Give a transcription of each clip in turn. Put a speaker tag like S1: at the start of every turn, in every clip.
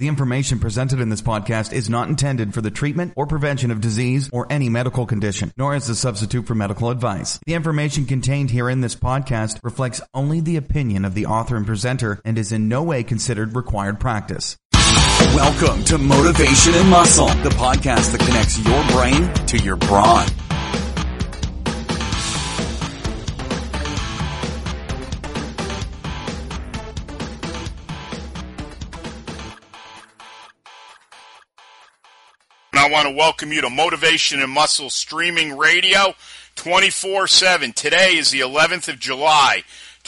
S1: The information presented in this podcast is not intended for the treatment or prevention of disease or any medical condition, nor as a substitute for medical advice. The information contained here in this podcast reflects only the opinion of the author and presenter and is in no way considered required practice.
S2: Welcome to Motivation and Muscle, the podcast that connects your brain to your brawn.
S3: I want to welcome you to Motivation and Muscle Streaming Radio 24/7. Today is the 11th of July,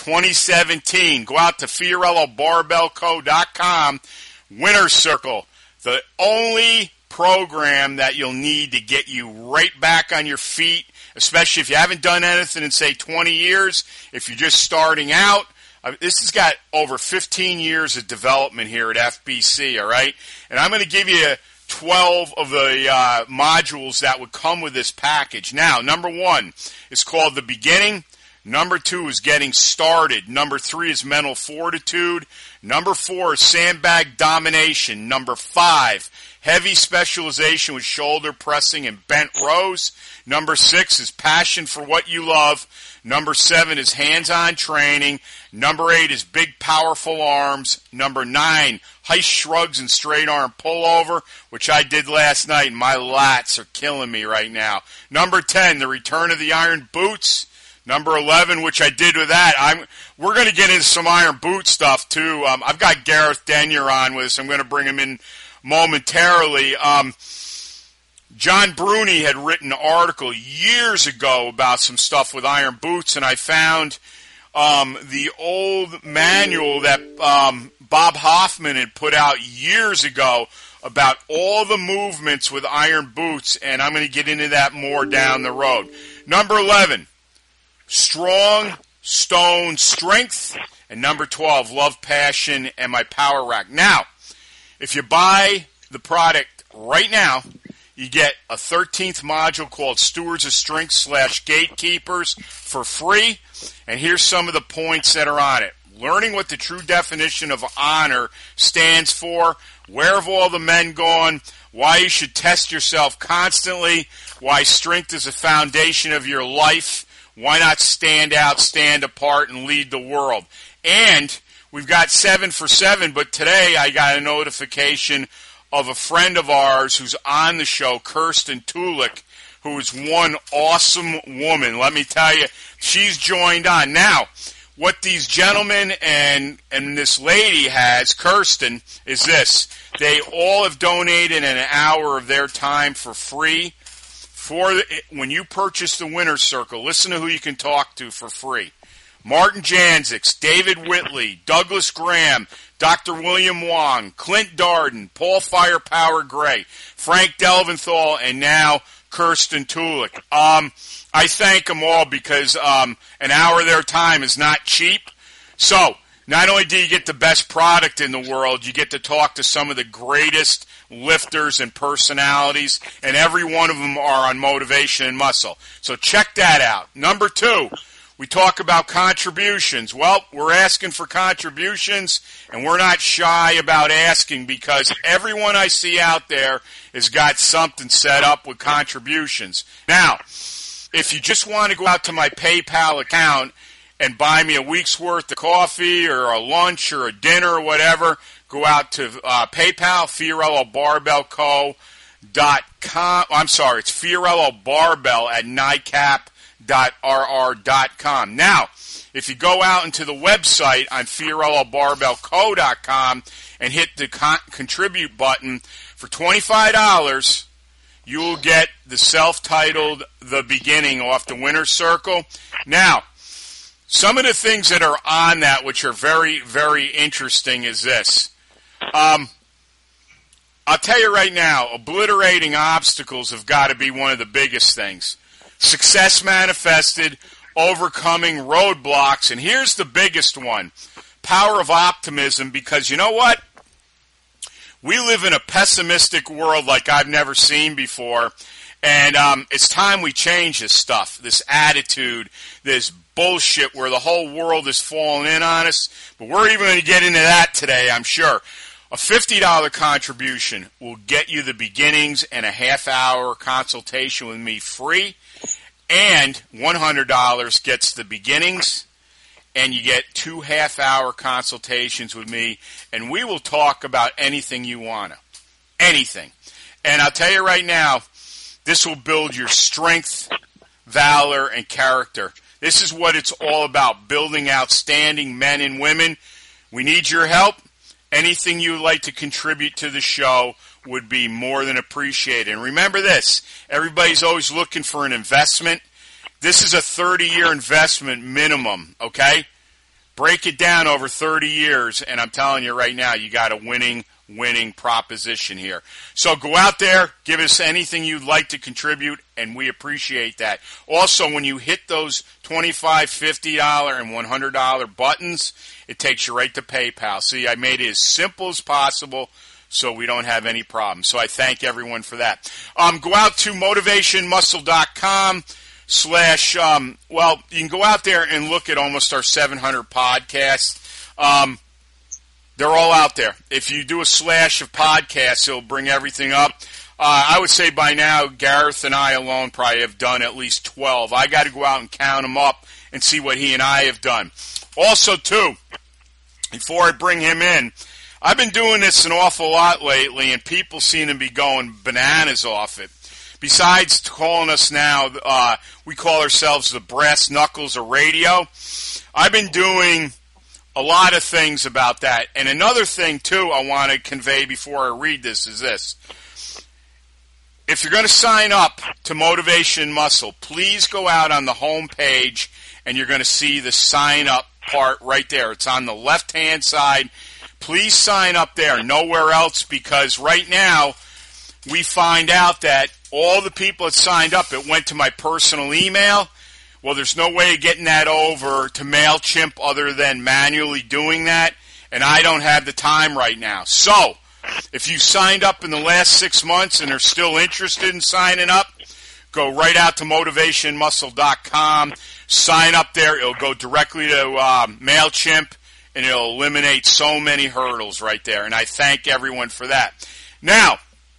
S3: 2017. Go out to FiorilloBarbellCo.com, Winner's Circle, the only program that you'll need to get you right back on your feet, especially if you haven't done anything in, say, 20 years, if you're just starting out. This has got over 15 years of development here at FBC, all right? And I'm going to give you 12 of the modules that would come with this package. Now, number 1 is called The Beginning. Number 2 is Getting Started. Number 3 is Mental Fortitude. Number 4 is Sandbag Domination. Number 5, Heavy Specialization with Shoulder Pressing and Bent Rows. Number 6 is Passion for What You Love. Number 7 is Hands-On Training. Number 8 is Big Powerful Arms. Number 9, Heist Shrugs and Straight Arm Pullover, which I did last night, and my lats are killing me right now. Number 10, The Return of the Iron Boots. Number 11, which I did with that. We're going to get into some Iron Boot stuff, too. I've got Gareth Denyer on with us. I'm going to bring him in momentarily. John Bruni had written an article years ago about some stuff with Iron Boots, and I found the old manual that Bob Hoffman had put out years ago about all the movements with Iron Boots, and I'm going to get into that more down the road. Number 11, Strong Stone Strength, and number 12, Love, Passion, and My Power Rack. Now, if you buy the product right now, you get a 13th module called Stewards of Strength / Gatekeepers for free. And here's some of the points that are on it. Learning what the true definition of honor stands for. Where have all the men gone? Why you should test yourself constantly. Why strength is a foundation of your life. Why not stand out, stand apart, and lead the world? And we've got 7 for 7, but today I got a notification of a friend of ours who's on the show, Kirsten Tulik, who is one awesome woman. Let me tell you, she's joined on. Now, what these gentlemen and this lady has, Kirsten, is this. They all have donated an hour of their time for free. When you purchase the Winner's Circle, listen to who you can talk to for free. Martin Janzix, David Whitley, Douglas Graham, Dr. William Wong, Clint Darden, Paul Firepower Gray, Frank Delventhal, and now Kirsten Tulik. I thank them all because an hour of their time is not cheap. So, not only do you get the best product in the world, you get to talk to some of the greatest lifters and personalities, and every one of them are on Motivation and Muscle. So check that out. Number 2, we talk about contributions. Well, we're asking for contributions, and we're not shy about asking because everyone I see out there has got something set up with contributions. Now, if you just want to go out to my PayPal account and buy me a week's worth of coffee or a lunch or a dinner or whatever, go out to PayPal, FiorilloBarbellCo.com. I'm sorry, it's Fiorillo Barbell at NICAP.RR.com. Now, if you go out into the website on FiorilloBarbellCo.com and hit the contribute button, for $25, you will get the self-titled The Beginning off the Winner's Circle. Now, some of the things that are on that which are very, very interesting is this. I'll tell you right now, obliterating obstacles have got to be one of the biggest things. Success manifested, overcoming roadblocks, and here's the biggest one. Power of optimism, because you know what? We live in a pessimistic world like I've never seen before, and it's time we change this stuff, this attitude, this bullshit where the whole world is falling in on us. But we're even going to get into that today, I'm sure. A $50 contribution will get you the beginnings and a half-hour consultation with me free, and $100 gets the beginnings, and you get 2 half-hour consultations with me, and we will talk about anything you want to. Anything. And I'll tell you right now, this will build your strength, valor, and character. This is what it's all about, building outstanding men and women. We need your help. Anything you would like to contribute to the show would be more than appreciated. And remember this, everybody's always looking for an investment. This is a 30-year investment minimum, okay? Break it down over 30 years, and I'm telling you right now, you got a winning proposition here. So go out there, give us anything you'd like to contribute, and we appreciate that. Also, when you hit those $25, $50, and $100 buttons, it takes you right to PayPal. See, I made it as simple as possible so we don't have any problems. So I thank everyone for that. Go out to motivationmuscle.com / you can go out there and look at almost our 700 podcasts. They're all out there. If you do a slash of podcasts, it'll bring everything up. I would say by now, Gareth and I alone probably have done at least 12. I got to go out and count them up and see what he and I have done. Also, too, before I bring him in, I've been doing this an awful lot lately, and people seem to be going bananas off it. Besides calling us now, we call ourselves the Brass Knuckles of Radio. I've been doing a lot of things about that. And another thing, too, I want to convey before I read this is this. If you're going to sign up to Motivation Muscle, please go out on the home page, and you're going to see the sign up part right there. It's on the left-hand side. Please sign up there, nowhere else, because right now we find out that all the people that signed up, it went to my personal email. Well, there's no way of getting that over to MailChimp other than manually doing that, and I don't have the time right now. So, if you signed up in the last 6 months and are still interested in signing up, go right out to motivationmuscle.com, sign up there. It'll go directly to MailChimp, and it'll eliminate so many hurdles right there, and I thank everyone for that. Now,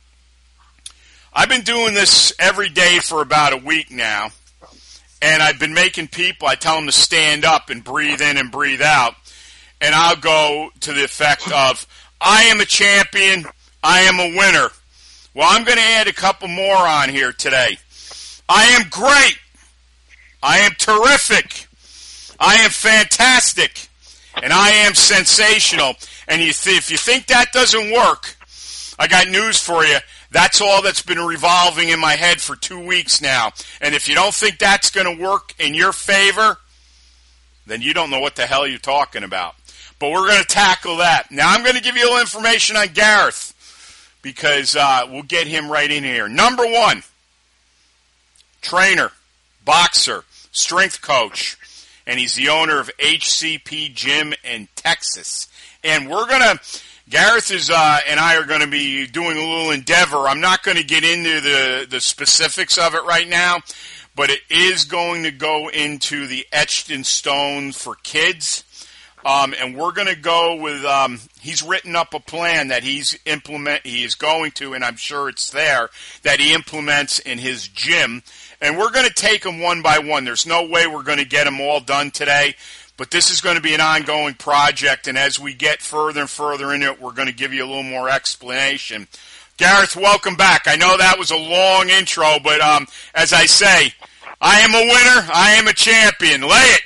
S3: I've been doing this every day for about a week now, and I've been making people, I tell them to stand up and breathe in and breathe out, and I'll go to the effect of, I am a champion, I am a winner. Well, I'm going to add a couple more on here today. I am great, I am terrific, I am fantastic, and I am sensational. And if you think that doesn't work, I got news for you. That's all that's been revolving in my head for 2 weeks now. And if you don't think that's going to work in your favor, then you don't know what the hell you're talking about. But we're going to tackle that. Now, I'm going to give you a little information on Gareth, because we'll get him right in here. Number 1, trainer, boxer, strength coach, and he's the owner of HCP Gym in Texas. And Gareth and I are going to be doing a little endeavor. I'm not going to get into the specifics of it right now, but it is going to go into the etched in stone for kids. And we're going to go with, he's written up a plan that he is going to, and I'm sure it's there, that he implements in his gym. And we're going to take them one by one. There's no way we're going to get them all done today. But this is going to be an ongoing project, and as we get further and further into it, we're going to give you a little more explanation. Gareth, welcome back. I know that was a long intro, but as I say, I am a winner, I am a champion. Lay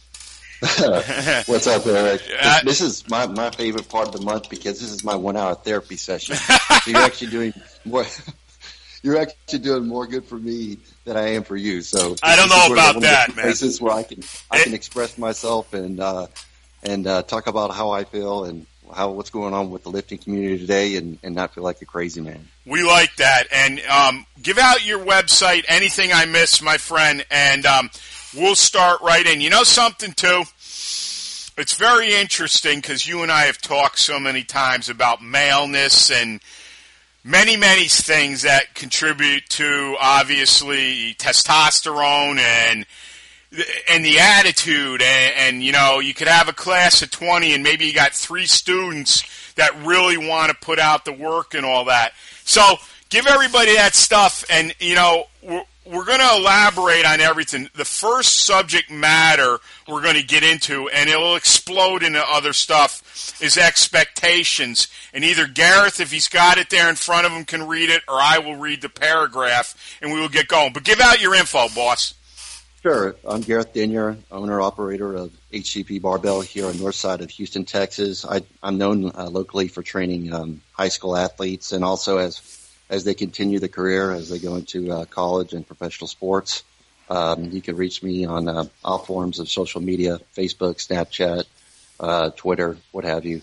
S3: it!
S4: What's up, Eric? This is my favorite part of the month, because this is my 1 hour therapy session. So you're actually doing more. You're actually doing more good for me than I am for you. So
S3: I don't know about that, man.
S4: Places where I can express myself and talk about how I feel and what's going on with the lifting community today, and not feel like a crazy man.
S3: We like that, and give out your website. Anything I miss, my friend, and we'll start right in. You know something too? It's very interesting, because you and I have talked so many times about maleness and many things that contribute to, obviously, testosterone and the attitude. And you know, you could have a class of 20 and maybe you got 3 students that really want to put out the work and all that. So give everybody that stuff, and, we're going to elaborate on everything. The first subject matter we're going to get into, and it'll explode into other stuff, is expectations. And either Gareth, if he's got it there in front of him, can read it, or I will read the paragraph, and we will get going. But give out your info, boss.
S4: Sure. I'm Gareth Denyer, owner-operator of HCP Barbell here on the north side of Houston, Texas. I'm known locally for training high school athletes, and also as they continue the career, as they go into college and professional sports. You can reach me on all forms of social media, Facebook, Snapchat, Twitter, what have you.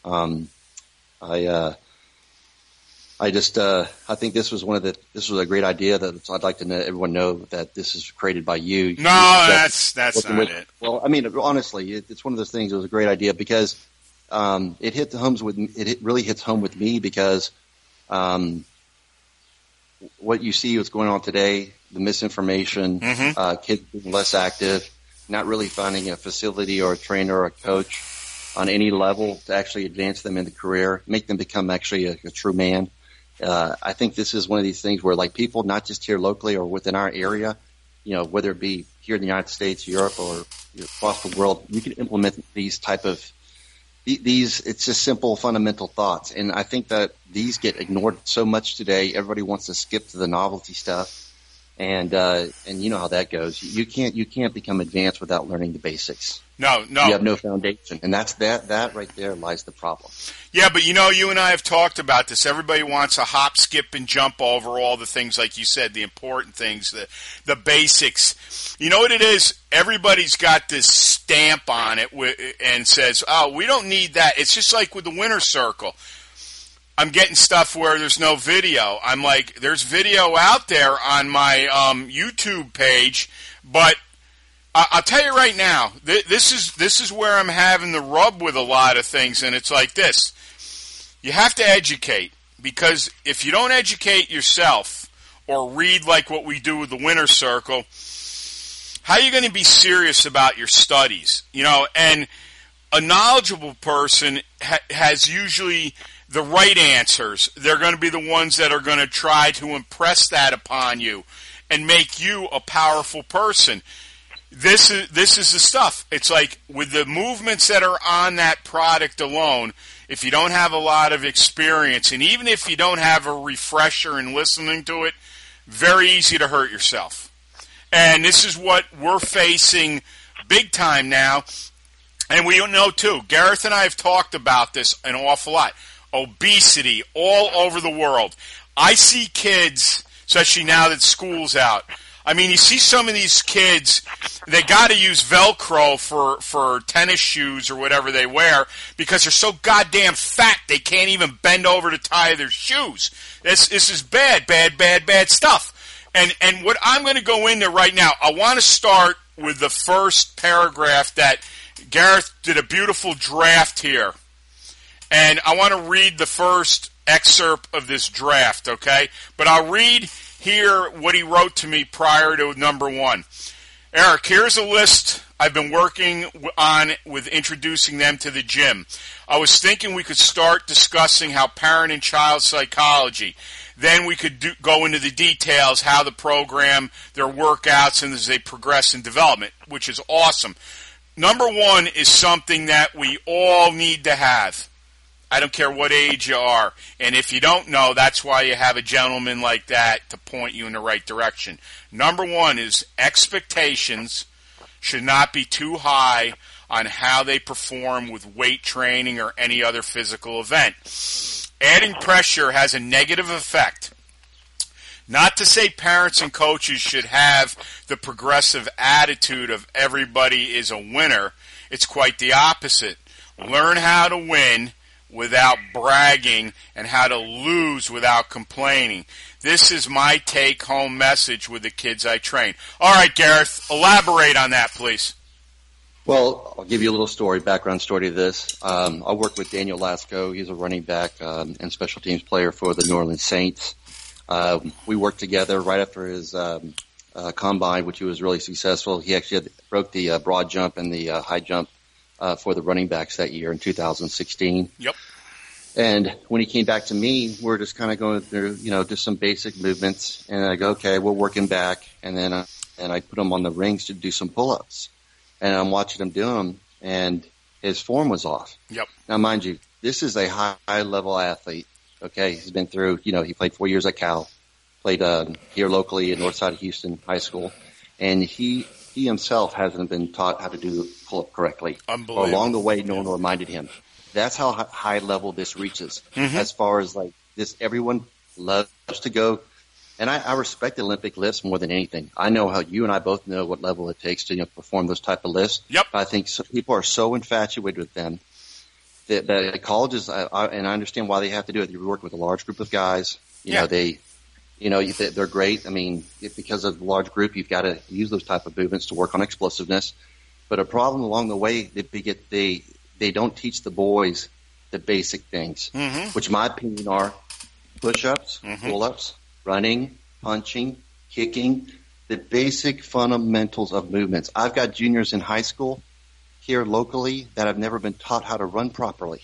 S4: I think this was a great idea that I'd like to let everyone know that this is created by you.
S3: No, that's not it.
S4: Well, I mean, honestly, it's one of those things. It was a great idea because it really hits home with me because what you see what's going on today, the misinformation, kids being less active, not really finding a facility or a trainer or a coach on any level to actually advance them in the career, make them become actually a true man. I think this is one of these things where, like, people, not just here locally or within our area, whether it be here in the United States, Europe, or across the world, you can implement these type of it's just simple, fundamental thoughts. And I think that these get ignored so much today. Everybody wants to skip to the novelty stuff. And you know how that goes. You can't become advanced without learning the basics.
S3: No.
S4: You have no foundation. And that right there lies the problem.
S3: Yeah, but you and I have talked about this. Everybody wants a hop, skip, and jump over all the things, like you said, the important things, the basics. You know what it is? Everybody's got this stamp on it and says, oh, we don't need that. It's just like with the winner's circle. I'm getting stuff where there's no video. I'm like, there's video out there on my YouTube page, but I'll tell you right now, this is where I'm having the rub with a lot of things, and it's like this. You have to educate, because if you don't educate yourself or read like what we do with the winner's circle, how are you going to be serious about your studies? And a knowledgeable person has usually the right answers. They're going to be the ones that are going to try to impress that upon you and make you a powerful person. This is the stuff. It's like with the movements that are on that product alone, if you don't have a lot of experience, and even if you don't have a refresher in listening to it, very easy to hurt yourself. And this is what we're facing big time now. And we know, too, Gareth and I have talked about this an awful lot. Obesity all over the world. I see kids, especially now that school's out. I mean, you see some of these kids, they got to use Velcro for tennis shoes or whatever they wear because they're so goddamn fat they can't even bend over to tie their shoes. This is bad stuff. And what I'm going to go into right now, I want to start with the first paragraph that Gareth did a beautiful draft here. And I want to read the first excerpt of this draft, okay? But I'll read here what he wrote to me prior to number one. Eric, here's a list I've been working on with introducing them to the gym. I was thinking we could start discussing how parent and child psychology. Then we could go into the details, how the program, their workouts, and as they progress in development, which is awesome. Number one is something that we all need to have. I don't care what age you are. And if you don't know, that's why you have a gentleman like that to point you in the right direction. Number one is expectations should not be too high on how they perform with weight training or any other physical event. Adding pressure has a negative effect. Not to say parents and coaches should have the progressive attitude of everybody is a winner. It's quite the opposite. Learn how to win without bragging and how to lose without complaining. This is my take-home message with the kids I train. All right, Gareth, elaborate on that, please.
S4: Well, I'll give you a little background story to this. I work with Daniel Lasco. He's a running back and special teams player for the New Orleans Saints. We worked together right after his combine, which he was really successful. He actually broke the broad jump and the high jump for the running backs that year in 2016.
S3: Yep.
S4: And when he came back to me, we're just kind of going through, just some basic movements. And I go, okay, we're working back. And then I put him on the rings to do some pull-ups. And I'm watching him do them, and his form was off.
S3: Yep.
S4: Now, mind you, this is a high-level athlete. Okay, he's been through, he played 4 years at Cal, played here locally at Northside of Houston High School, and he himself hasn't been taught how to do pull-up correctly.
S3: Unbelievable.
S4: Along the way, no one reminded him. That's how high level this reaches. Mm-hmm. As far as like this, everyone loves to go, and I respect Olympic lifts more than anything. I know how you and I both know what level it takes to perform those type of lifts.
S3: Yep.
S4: But I think people are so infatuated with them that colleges, and I understand why they have to do it. You work with a large group of guys. They're great. I mean, because of the large group, you've got to use those type of movements to work on explosiveness. But a problem along the way, they don't teach the boys the basic things, mm-hmm. which in my opinion are push-ups, mm-hmm. pull-ups, running, punching, kicking, the basic fundamentals of movements. I've got juniors in high school here locally that have never been taught how to run properly.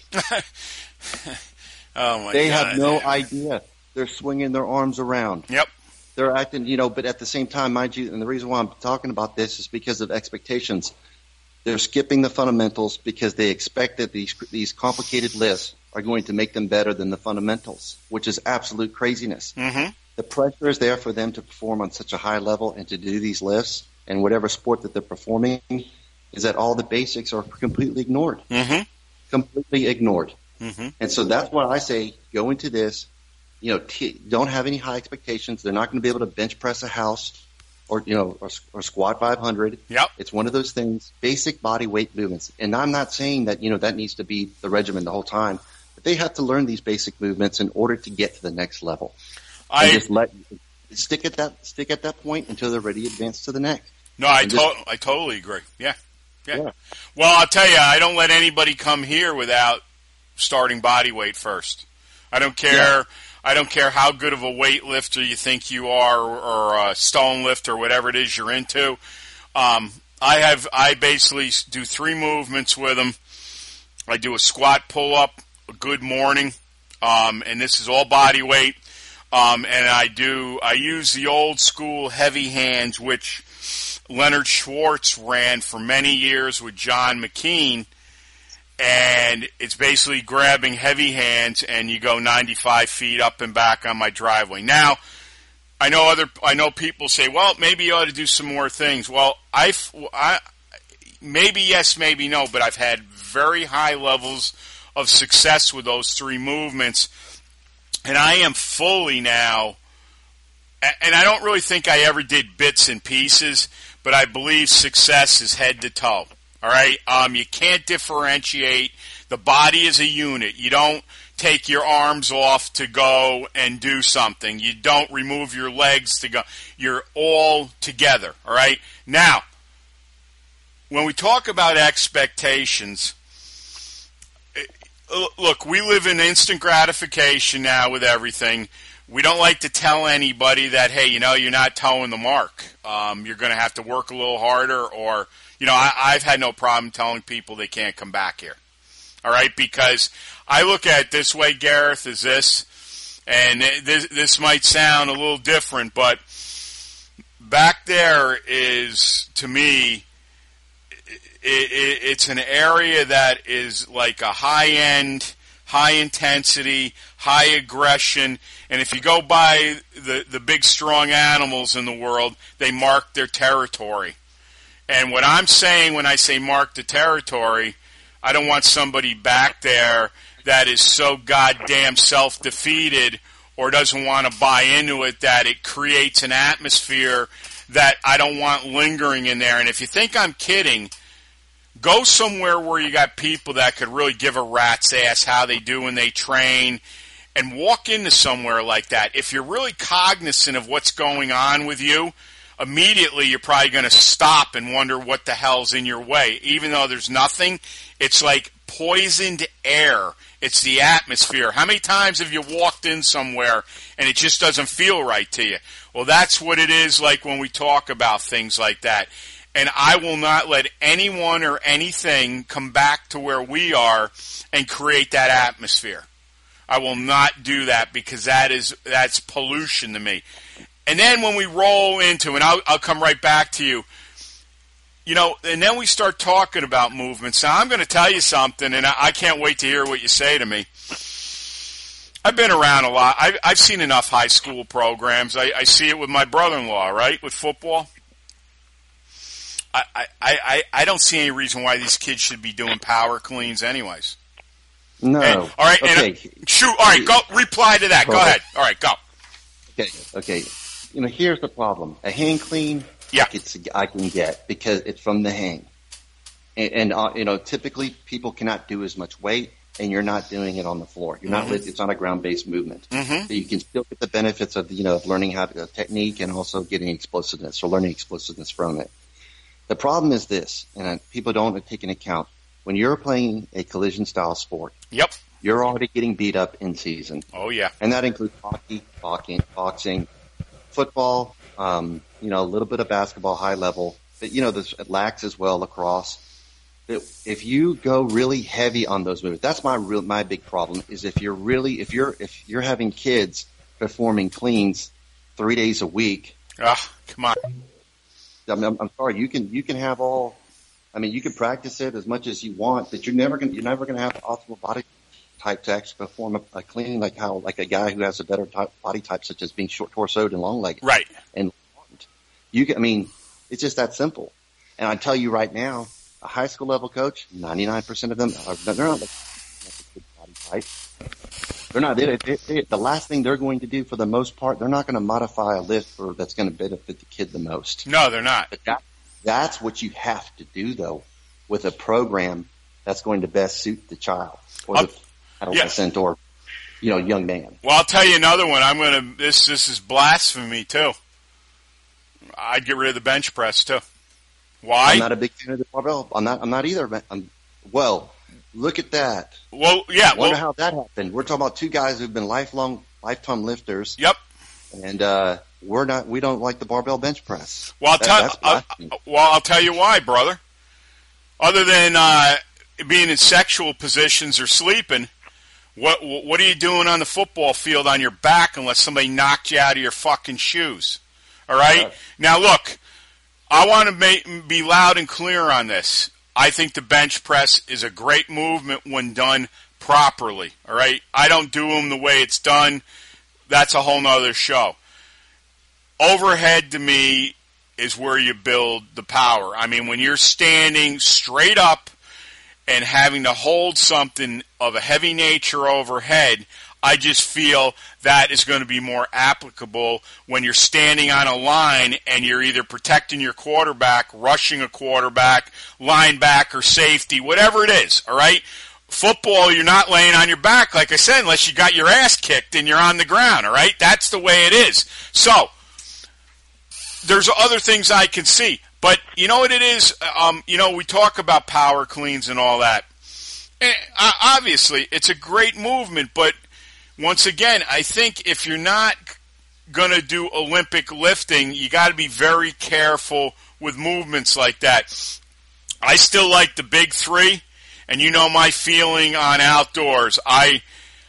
S3: Oh my God.
S4: They have no idea. They're swinging their arms around.
S3: Yep.
S4: They're acting, but at the same time, mind you, and the reason why I'm talking about this is because of expectations. They're skipping the fundamentals because they expect that these complicated lifts are going to make them better than the fundamentals, which is absolute craziness. Mm-hmm. The pressure is there for them to perform on such a high level and to do these lifts and whatever sport that they're performing is that all the basics are completely ignored. Mm-hmm. Completely ignored. Mm-hmm. And so that's why I say go into this, don't have any high expectations. They're not going to be able to bench press a house or squat 500.
S3: Yep.
S4: It's one of those things, basic body weight movements. And I'm not saying that, that needs to be the regimen the whole time, but they have to learn these basic movements in order to get to the next level. Stick at that point until they're ready to advance to the next.
S3: No, I totally agree. Yeah. Well, I'll tell you, I don't let anybody come here without starting body weight first. I don't care. Yeah. I don't care how good of a weightlifter you think you are, or a stone lift, or whatever it is you're into. I basically do 3 movements with them. I do a squat, pull up, a good morning, and this is all body weight. And I use the old school heavy hands, which Leonard Schwartz ran for many years with John McKean, and it's basically grabbing heavy hands and you go 95 feet up and back on my driveway. Now, I know people say, well, maybe you ought to do some more things. Well, I maybe yes, maybe no, but I've had very high levels of success with those 3 movements, and I am fully now, and I don't really think I ever did bits and pieces, but I believe success is head to toe. All right? You can't differentiate. The body is a unit. You don't take your arms off to go and do something. You don't remove your legs to go. You're all together. All right? Now, when we talk about expectations, look, we live in instant gratification now with everything. We don't like to tell anybody that, hey, you're not towing the mark. You're going to have to work a little harder, or, I've had no problem telling people they can't come back here. All right? Because I look at it this way, Gareth, is this, and this might sound a little different, but back there is, to me, it's an area that is like a high-end, high-intensity, high aggression, and if you go by the big, strong animals in the world, they mark their territory. And what I'm saying when I say mark the territory, I don't want somebody back there that is so goddamn self-defeated or doesn't want to buy into it that it creates an atmosphere that I don't want lingering in there. And if you think I'm kidding, go somewhere where you got people that could really give a rat's ass how they do when they train, and walk into somewhere like that. If you're really cognizant of what's going on with you, immediately you're probably going to stop and wonder what the hell's in your way. Even though there's nothing, it's like poisoned air. It's the atmosphere. How many times have you walked in somewhere and it just doesn't feel right to you? Well, that's what it is like when we talk about things like that. And I will not let anyone or anything come back to where we are and create that atmosphere. I will not do that because that's pollution to me. And then when we roll into, and I'll come right back to you, and then we start talking about movements. Now, I'm going to tell you something, and I can't wait to hear what you say to me. I've been around a lot. I've seen enough high school programs. I see it with my brother-in-law, right, with football. I don't see any reason why these kids should be doing power cleans anyways.
S4: No.
S3: All right.
S4: Okay.
S3: And, shoot. All right. Go reply to that. Go ahead. All right. Go.
S4: Okay. Here's the problem. A hang clean,
S3: yeah,
S4: I can get because it's from the hang. And typically people cannot do as much weight, and you're not doing it on the floor. You're not. It's not a ground-based movement. Mm-hmm. So you can still get the benefits of of learning how to technique and also getting explosiveness or learning explosiveness from it. The problem is this, and people don't take into account. When you're playing a collision-style sport,
S3: yep,
S4: you're already getting beat up in season.
S3: Oh, yeah.
S4: And that includes hockey, boxing, football, a little bit of basketball, high level. But, there's lax as well, lacrosse. If you go really heavy on those movements, that's my big problem is if you're having kids performing cleans 3 days a week.
S3: Come on.
S4: I'm sorry. You can have all. You can practice it as much as you want, but you're never going to have the optimal body type to actually perform a clean like a guy who has a better body type, such as being short torsoed and long legged.
S3: Right.
S4: And it's just that simple. And I tell you right now, a high school level coach, 99% of them they're not like a good body type. They're not. The last thing they're going to do, for the most part, they're not going to modify a lift that's going to benefit the kid the most.
S3: No, they're not.
S4: But that's what you have to do, though, with a program that's going to best suit the child or the adolescent or young man.
S3: Well, I'll tell you another one. This is blasphemy too. I'd get rid of the bench press too. Why?
S4: I'm not a big fan of the barbell. I'm not either. Well, look at that.
S3: Well, yeah.
S4: Wonder how that happened. We're talking about two guys who've been lifetime lifters.
S3: Yep.
S4: And we don't like the barbell bench press.
S3: Well, I'll tell you why, brother. Other than being in sexual positions or sleeping, what are you doing on the football field on your back unless somebody knocked you out of your fucking shoes? All right? Now, look, I want to be loud and clear on this. I think the bench press is a great movement when done properly. All right? I don't do them the way it's done. That's a whole nother show. Overhead, to me, is where you build the power. When you're standing straight up and having to hold something of a heavy nature overhead, I just feel that is going to be more applicable when you're standing on a line and you're either protecting your quarterback, rushing a quarterback, linebacker, safety, whatever it is, all right? Football, you're not laying on your back, like I said, unless you got your ass kicked and you're on the ground, all right? That's the way it is. So, there's other things I can see. But you know what it is? We talk about power cleans and all that. And obviously, it's a great movement, but once again, I think if you're not going to do Olympic lifting, you got to be very careful with movements like that. I still like the big three, and you know my feeling on outdoors. I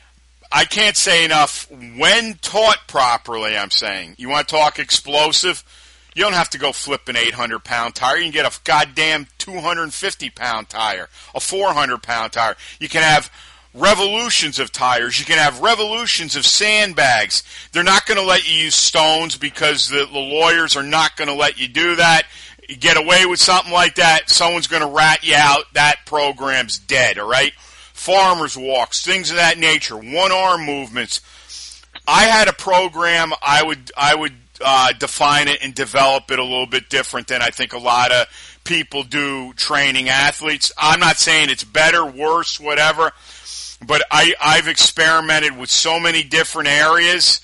S3: can't say enough. When taught properly, I'm saying. You want to talk explosive? You don't have to go flip an 800-pound tire. You can get a goddamn 250-pound tire, a 400-pound tire. You can have revolutions of tires. You can have revolutions of sandbags. They're not going to let you use stones because the lawyers are not going to let you do that. You get away with something like that, someone's going to rat you out. That program's dead, all right? Farmers walks, things of that nature, one-arm movements. I had a program, I would define it and develop it a little bit different than I think a lot of people do training athletes. I'm not saying it's better, worse, whatever, but I've experimented with so many different areas.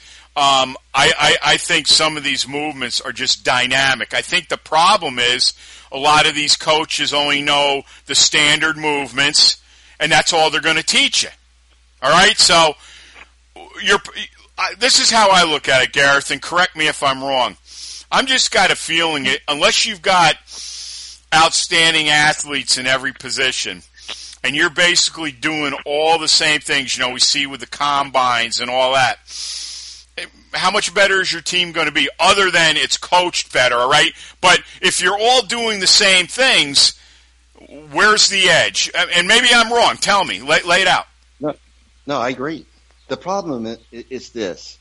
S3: I think some of these movements are just dynamic. I think the problem is a lot of these coaches only know the standard movements, and that's all they're going to teach you. All right? So this is how I look at it, Gareth, and correct me if I'm wrong. I'm just got a feeling unless you've got outstanding athletes in every position, and you're basically doing all the same things, we see with the combines and all that, how much better is your team going to be other than it's coached better, all right? But if you're all doing the same things, where's the edge? And maybe I'm wrong. Tell me. Lay it out.
S4: No, I agree. The problem is this.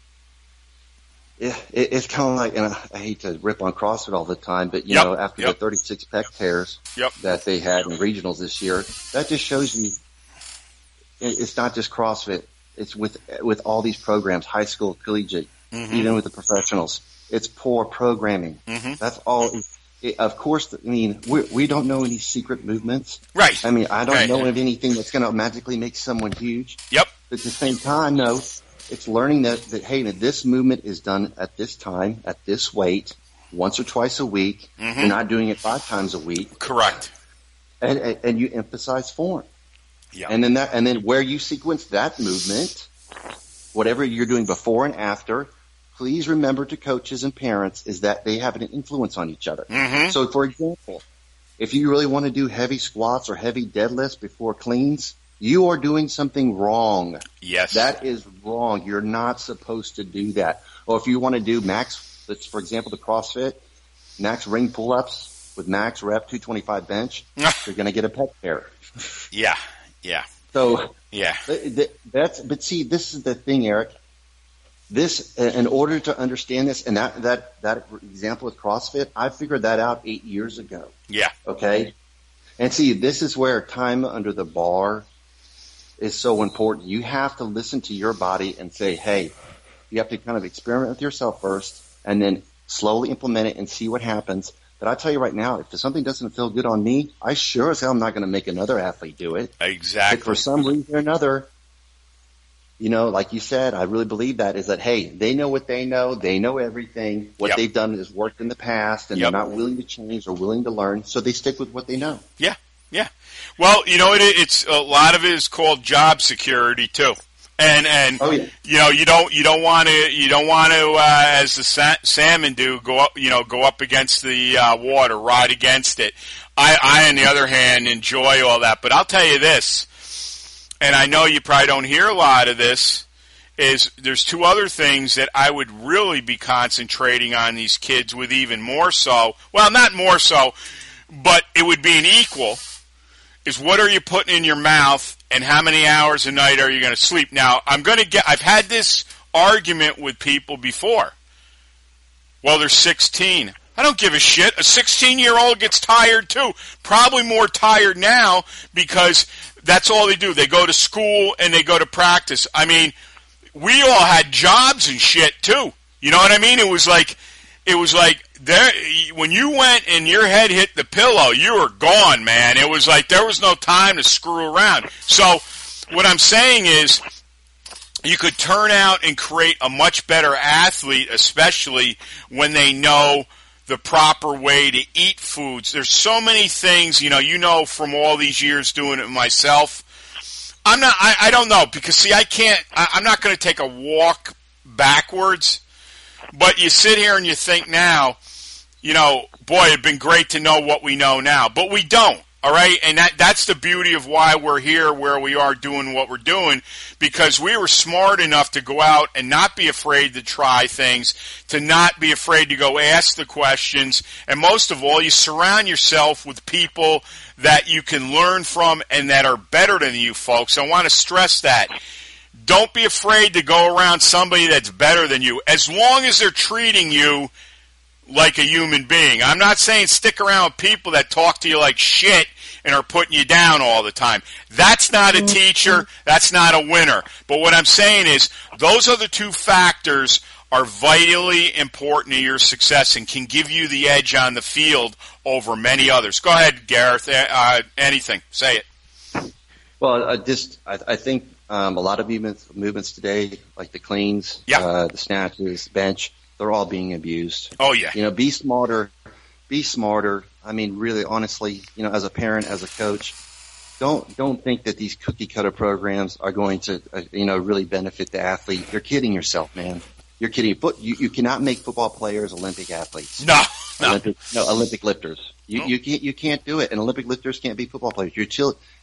S4: It's kind of like, and I hate to rip on CrossFit all the time, but, after the 36 pec tears that they had in regionals this year, that just shows you it's not just CrossFit. It's with all these programs, high school, collegiate, even with the professionals. It's poor programming. That's all. Of course, we don't know any secret movements.
S3: Right.
S4: I mean, I don't know of anything that's going to magically make someone huge.
S3: Yep.
S4: But at the same time, no, it's learning that hey, this movement is done at this time, at this weight, once or twice a week. You're not doing it 5 times a week.
S3: Correct.
S4: And you emphasize form.
S3: Yeah.
S4: And then where you sequence that movement, whatever you're doing before and after, please remember to coaches and parents is that they have an influence on each other. So, for example, if you really want to do heavy squats or heavy deadlifts before cleans, you are doing something wrong.
S3: Yes.
S4: That is wrong. You're not supposed to do that. Or if you want to do max, for example, the CrossFit, max ring pull-ups with max rep 225 bench, you're going to get a pec tear.
S3: Yeah.
S4: So,
S3: but
S4: see, this is the thing, Eric. This, in order to understand this, and that example with CrossFit, I figured that out 8 years ago.
S3: Yeah.
S4: Okay. And see, this is where time under the bar is so important. You have to listen to your body and say, hey, you have to kind of experiment with yourself first and then slowly implement it and see what happens. But I tell you right now, if something doesn't feel good on me, I sure as hell am not going to make another athlete do it.
S3: Exactly.
S4: But for some reason or another, like you said, I really believe that is that, hey, they know what they know. They know everything. What they've done has worked in the past, and they're not willing to change or willing to learn, so they stick with what they know.
S3: Yeah. Well, it's a lot of it is called job security too. And you don't want to as the salmon do go up against the water, ride against it. I on the other hand enjoy all that, but I'll tell you this, and I know you probably don't hear a lot of this, is there's 2 other things that I would really be concentrating on these kids with even more so. Well, not more so, but it would be an equal. Is what are you putting in your mouth and how many hours a night are you going to sleep? Now, I've had this argument with people before. Well, they're 16. I don't give a shit. A 16-year-old gets tired too. Probably more tired now because that's all they do. They go to school and they go to practice. I mean, we all had jobs and shit too. You know what I mean? It was like there, when you went and your head hit the pillow, you were gone, man. It was like there was no time to screw around. So what I'm saying is you could turn out and create a much better athlete, especially when they know the proper way to eat foods. There's so many things, from all these years doing it myself. I don't know, because see, I'm not going to take a walk backwards, but you sit here and you think now, boy, it'd been great to know what we know now, but we don't. All right, and that's the beauty of why we're here where we are doing what we're doing, because we were smart enough to go out and not be afraid to try things, to not be afraid to go ask the questions, and most of all, you surround yourself with people that you can learn from and that are better than you, folks. I want to stress that. Don't be afraid to go around somebody that's better than you, as long as they're treating you like a human being. I'm not saying stick around with people that talk to you like shit and are putting you down all the time. That's not a teacher. That's not a winner. But what I'm saying is those other 2 factors are vitally important to your success and can give you the edge on the field over many others. Go ahead, Gareth. Anything. Say it.
S4: Well, I think a lot of movements today, like the cleans, the snatches, bench, they're all being abused.
S3: Oh, yeah.
S4: Be smarter. Be smarter. I mean, really, honestly, as a parent, as a coach, don't think that these cookie cutter programs are going to, really benefit the athlete. You're kidding yourself, man. You're kidding. You cannot make football players Olympic athletes.
S3: No.
S4: Olympic lifters. You can't do it. And Olympic lifters can't be football players.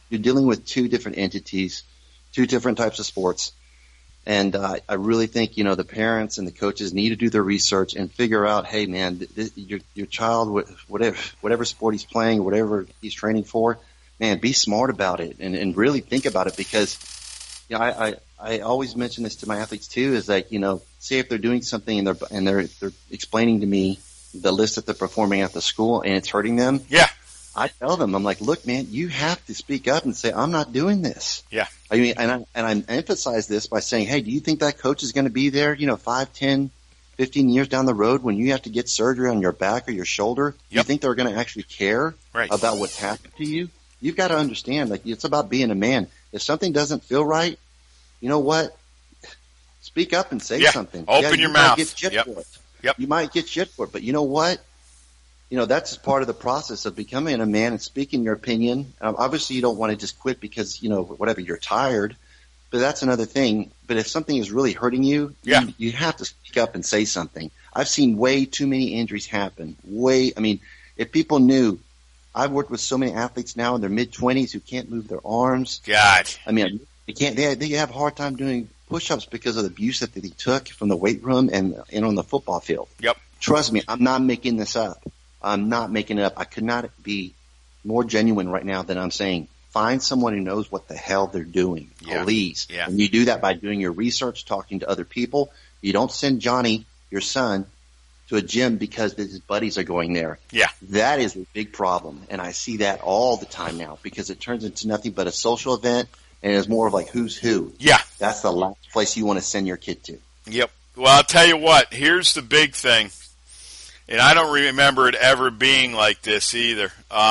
S4: you're dealing with two different entities, two different types of sports. And I really think, the parents and the coaches need to do their research and figure out, hey, man, your child, whatever sport he's playing, whatever he's training for, man, be smart about it and really think about it, because I always mention this to my athletes too, is that, say if they're doing something and they're explaining to me the list that they're performing at the school and it's hurting them.
S3: Yeah.
S4: I tell them, I'm like, look, man, you have to speak up and say, I'm not doing this.
S3: Yeah.
S4: I mean, and I emphasize this by saying, hey, do you think that coach is going to be there, 5, 10, 15 years down the road when you have to get surgery on your back or your shoulder?
S3: Yep.
S4: You think they're going to actually care about what's happened to you? You've got to understand, like, it's about being a man. If something doesn't feel right, you know what? Speak up and say something.
S3: Open your mouth.
S4: Get shit for it.
S3: Yep.
S4: You might get shit for it, but you know what? That's part of the process of becoming a man and speaking your opinion. Obviously, you don't want to just quit because, whatever, you're tired, but that's another thing. But if something is really hurting you, you have to speak up and say something. I've seen way too many injuries happen. If people knew, I've worked with so many athletes now in their mid-20s who can't move their arms.
S3: God.
S4: They can't. They have a hard time doing push-ups because of the abuse that they took from the weight room and on the football field.
S3: Yep.
S4: Trust me, I'm not making this up. I'm not making it up. I could not be more genuine right now than I'm saying. Find someone who knows what the hell they're doing, please.
S3: Yeah.
S4: And you do that by doing your research, talking to other people. You don't send Johnny, your son, to a gym because his buddies are going there.
S3: Yeah.
S4: That is a big problem. And I see that all the time now because it turns into nothing but a social event and it's more of like who's who.
S3: Yeah.
S4: That's the last place you want to send your kid to.
S3: Yep. Well, I'll tell you what. Here's the big thing. And I don't remember it ever being like this either.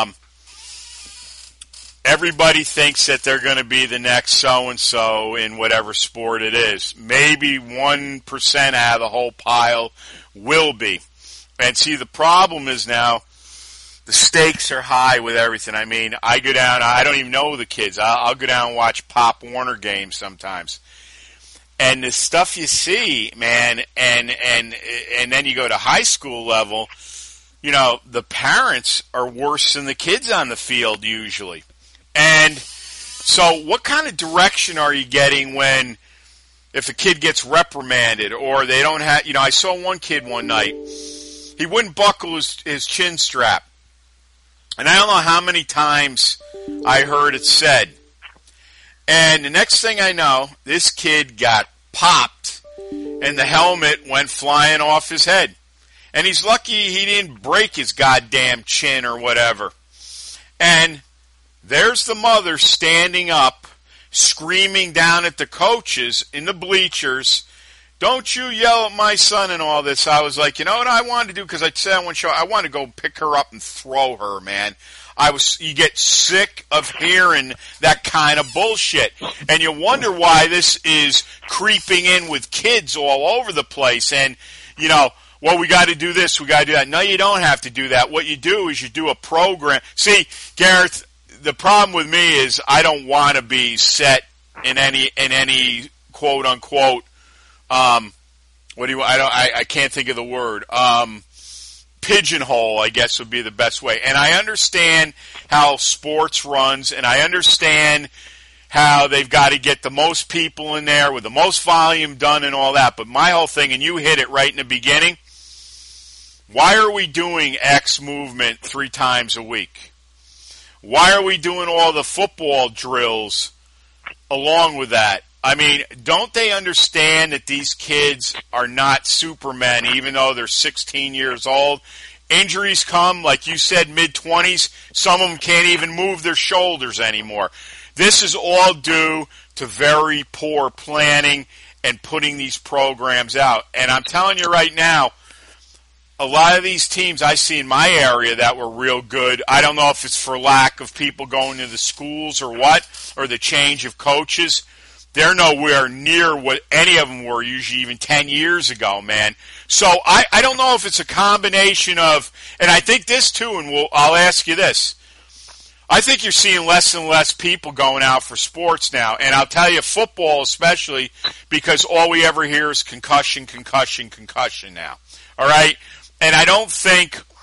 S3: Everybody thinks that they're going to be the next so-and-so in whatever sport it is. Maybe 1% out of the whole pile will be. And see, the problem is now the stakes are high with everything. I mean, I go down, I don't even know the kids. I'll go down and watch Pop Warner games sometimes. And the stuff you see, man, and then you go to high school level, the parents are worse than the kids on the field usually. And so what kind of direction are you getting if a kid gets reprimanded or they don't have, I saw one kid one night, he wouldn't buckle his chin strap. And I don't know how many times I heard it said. And the next thing I know, this kid got popped and the helmet went flying off his head. And he's lucky he didn't break his goddamn chin or whatever. And there's the mother standing up, screaming down at the coaches in the bleachers, don't you yell at my son and all this. I was like, you know what I wanted to do? Because I said I wanted to go pick her up and throw her, man. You get sick of hearing that kind of bullshit. And you wonder why this is creeping in with kids all over the place. And, well, we got to do this, we got to do that. No, you don't have to do that. What you do is you do a program. See, Gareth, the problem with me is I don't want to be set in any quote unquote, I can't think of the word. Pigeonhole, I guess, would be the best way. And I understand how sports runs, and I understand how they've got to get the most people in there with the most volume done and all that. But my whole thing, and you hit it right in the beginning, why are we doing X movement 3 times a week? Why are we doing all the football drills along with that? I mean, don't they understand that these kids are not supermen, even though they're 16 years old? Injuries come, like you said, mid-20s. Some of them can't even move their shoulders anymore. This is all due to very poor planning and putting these programs out. And I'm telling you right now, a lot of these teams I see in my area that were real good, I don't know if it's for lack of people going to the schools or what, or the change of coaches. They're nowhere near what any of them were, usually even 10 years ago, man. So I don't know if it's a combination of, and I think this too, and I'll ask you this. I think you're seeing less and less people going out for sports now, and I'll tell you, football especially, because all we ever hear is concussion, concussion, concussion now. All right? And I don't think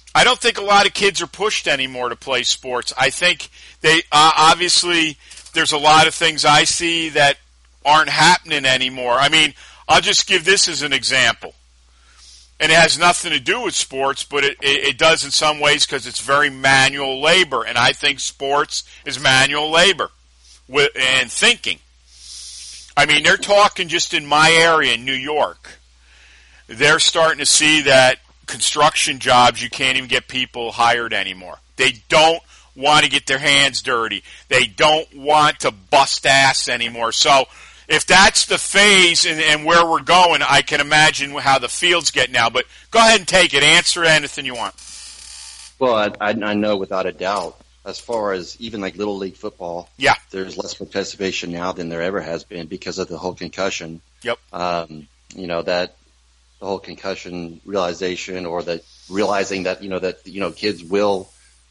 S3: I don't think a lot of kids are pushed anymore to play sports. I think they obviously there's a lot of things I see that aren't happening anymore. I mean, I'll just give this as an example. And it has nothing to do with sports, but it does in some ways because it's very manual labor. And I think sports is manual labor and thinking. I mean, they're talking just in my area in New York. They're starting to see that construction jobs, you can't even get people hired anymore. They don't want to get their hands dirty. They don't want to bust ass anymore. So if that's the phase and where we're going, I can imagine how the fields get now. But go ahead and take it. Answer anything you want.
S4: Well, I know without a doubt, as far as even like Little League football,
S3: yeah,
S4: there's less participation now than there ever has been because of the whole concussion.
S3: Yep.
S4: That the whole concussion realization, or that realizing that kids will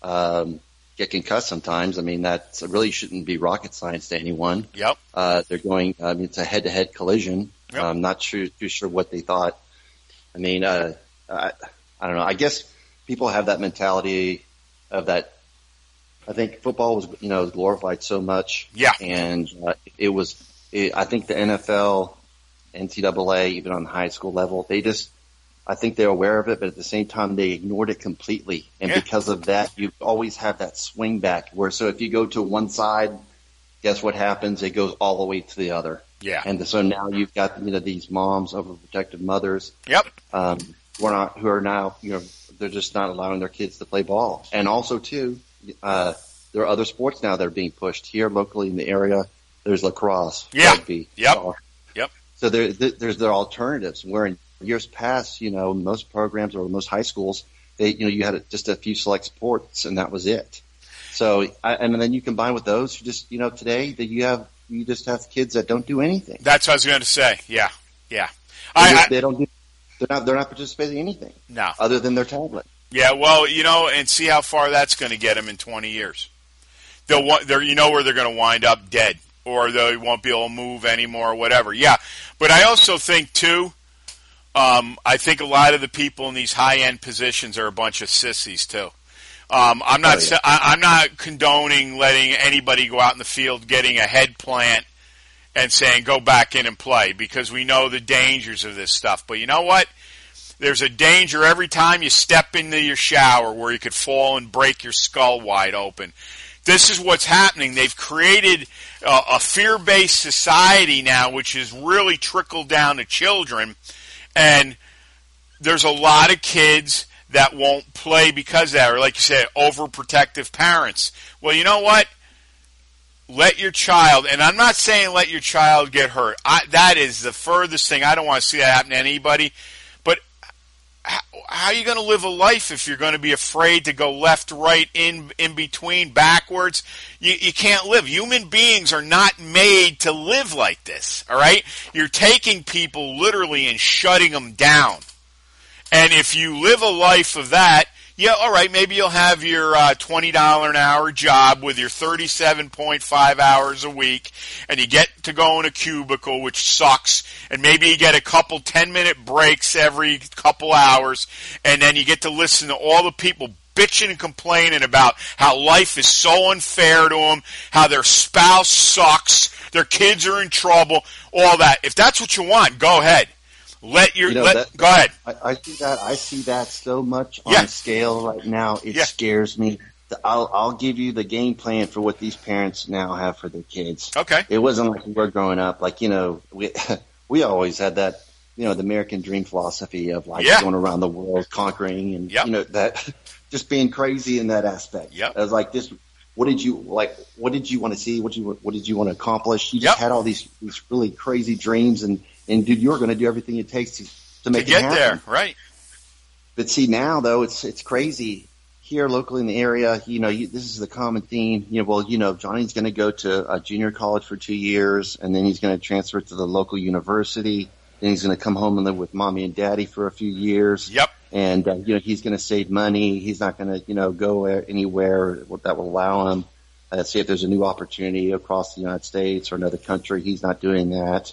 S4: get concussed sometimes. I mean, that really shouldn't be rocket science to anyone.
S3: Yep.
S4: They're going. I mean, it's a head-to-head collision.
S3: Yep.
S4: I'm not too sure what they thought. I mean, I don't know. I guess people have that mentality of that. I think football was, glorified so much.
S3: Yeah.
S4: And I think the NFL, NCAA, even on the high school level, I think they're aware of it, but at the same time, they ignored it completely. And because of that, you always have that swing back so if you go to one side, guess what happens? It goes all the way to the other.
S3: Yeah.
S4: And so now you've got, these moms, overprotective mothers.
S3: Yep.
S4: Who are now, they're just not allowing their kids to play ball. And also too, there are other sports now that are being pushed here locally in the area. There's lacrosse, rugby.
S3: Yep. Yep.
S4: So there's alternatives. Where in years past, most programs or most high schools, you had just a few select sports and that was it. So, and then you combine with those who just, today that you just have kids that don't do anything.
S3: That's what I was going to say. Yeah. Yeah.
S4: They're not participating in anything.
S3: No.
S4: Other than their tablet.
S3: Yeah. Well, and see how far that's going to get them in 20 years. Where they're going to wind up dead, or they won't be able to move anymore, or whatever. Yeah. But I also think too, I think a lot of the people in these high-end positions are a bunch of sissies too. I'm not condoning letting anybody go out in the field getting a head plant and saying go back in and play, because we know the dangers of this stuff. But you know what? There's a danger every time you step into your shower where you could fall and break your skull wide open. This is what's happening. They've created a fear-based society now, which has really trickled down to children. And there's a lot of kids that won't play because of that, or like you said, overprotective parents. Well, you know what? Let your child, and I'm not saying let your child get hurt. That is the furthest thing. I don't want to see that happen to anybody. But how are you going to live a life if you're going to be afraid to go left, right, in between, backwards? You can't live. Human beings are not made to live like this, all right? You're taking people literally and shutting them down. And if you live a life of that, yeah, all right, maybe you'll have your $20 an hour job with your 37.5 hours a week, and you get to go in a cubicle, which sucks, and maybe you get a couple 10-minute breaks every couple hours, and then you get to listen to all the people bitching and complaining about how life is so unfair to them, how their spouse sucks, their kids are in trouble, all that. If that's what you want, go ahead. Go ahead.
S4: I see that so much on scale right now. It scares me. I'll give you the game plan for what these parents now have for their kids.
S3: Okay.
S4: It wasn't like we were growing up. Like, we always had that, the American dream philosophy of going around the world, conquering and, that just being crazy in that aspect.
S3: Yep.
S4: I was like, what did you want to see? What did you want to accomplish? You just had all these really crazy dreams and dude, you're going to do everything it takes to make it happen.
S3: To get there, right.
S4: But see, now, though, it's crazy. Here locally in the area, this is the common theme. Johnny's going to go to a junior college for 2 years, and then he's going to transfer to the local university. Then he's going to come home and live with mommy and daddy for a few years.
S3: Yep.
S4: And, he's going to save money. He's not going to, go anywhere that will allow him. See if there's a new opportunity across the United States or another country. He's not doing that.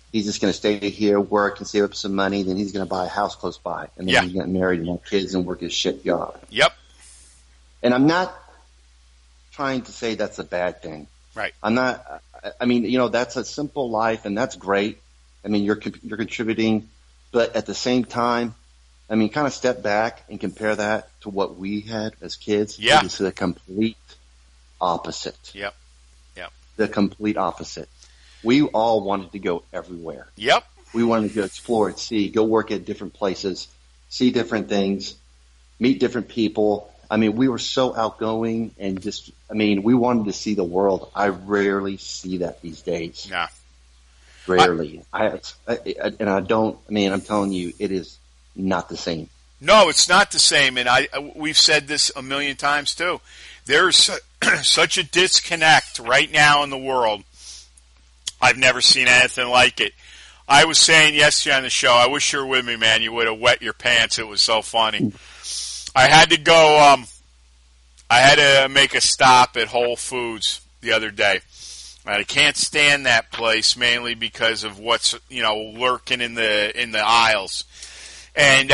S4: he's just going to stay here, work, and save up some money. Then he's going to buy a house close by, and then he's going to get married and have kids and work his shit job.
S3: Yep.
S4: And I'm not trying to say that's a bad thing.
S3: Right.
S4: I'm not. I mean, you know, that's a simple life, and that's great. I mean, you're contributing, but at the same time, I mean, kind of step back and compare that to what we had as kids.
S3: Yeah.
S4: It's the complete opposite.
S3: Yep. Yep.
S4: The complete opposite. We all wanted to go everywhere.
S3: Yep.
S4: We wanted to go explore and see, go work at different places, see different things, meet different people. I mean, we were so outgoing and just, I mean, we wanted to see the world. I rarely see that these days.
S3: Yeah.
S4: Rarely. I'm telling you, it is not the same.
S3: No, it's not the same. And we've said this a million times too. There's such a disconnect right now in the world. I've never seen anything like it. I was saying yesterday on the show, I wish you were with me, man. You would have wet your pants. It was so funny. I had to go, I had to make a stop at Whole Foods the other day. I can't stand that place mainly because of what's, you know, lurking in the aisles. And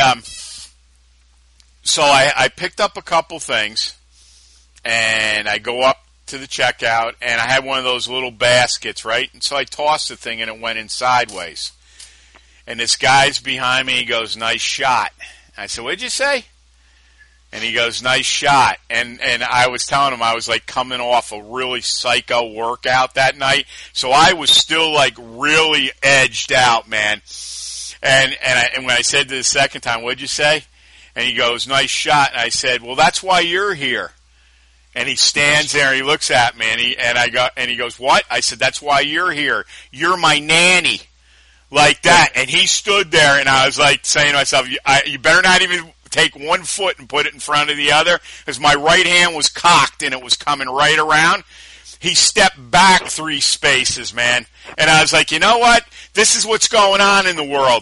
S3: so I picked up a couple things, and I go up to the checkout, and I had one of those little baskets, right? And so I tossed the thing, and it went in sideways. And this guy's behind me, he goes, "Nice shot." I said, "What'd you say?" And he goes, "Nice shot." And I was telling him I was like coming off a really psycho workout that night. So I was still like really edged out, man. And when I said to the second time, "What'd you say?" And he goes, "Nice shot." And I said, "Well, that's why you're here." And he stands there and he looks at me and he goes, "What?" I said, "That's why you're here. You're my nanny." Like that. And he stood there, and I was like saying to myself, you better not even take one foot and put it in front of the other, because my right hand was cocked and it was coming right around. He stepped back 3 spaces, man. And I was like, you know what? This is what's going on in the world.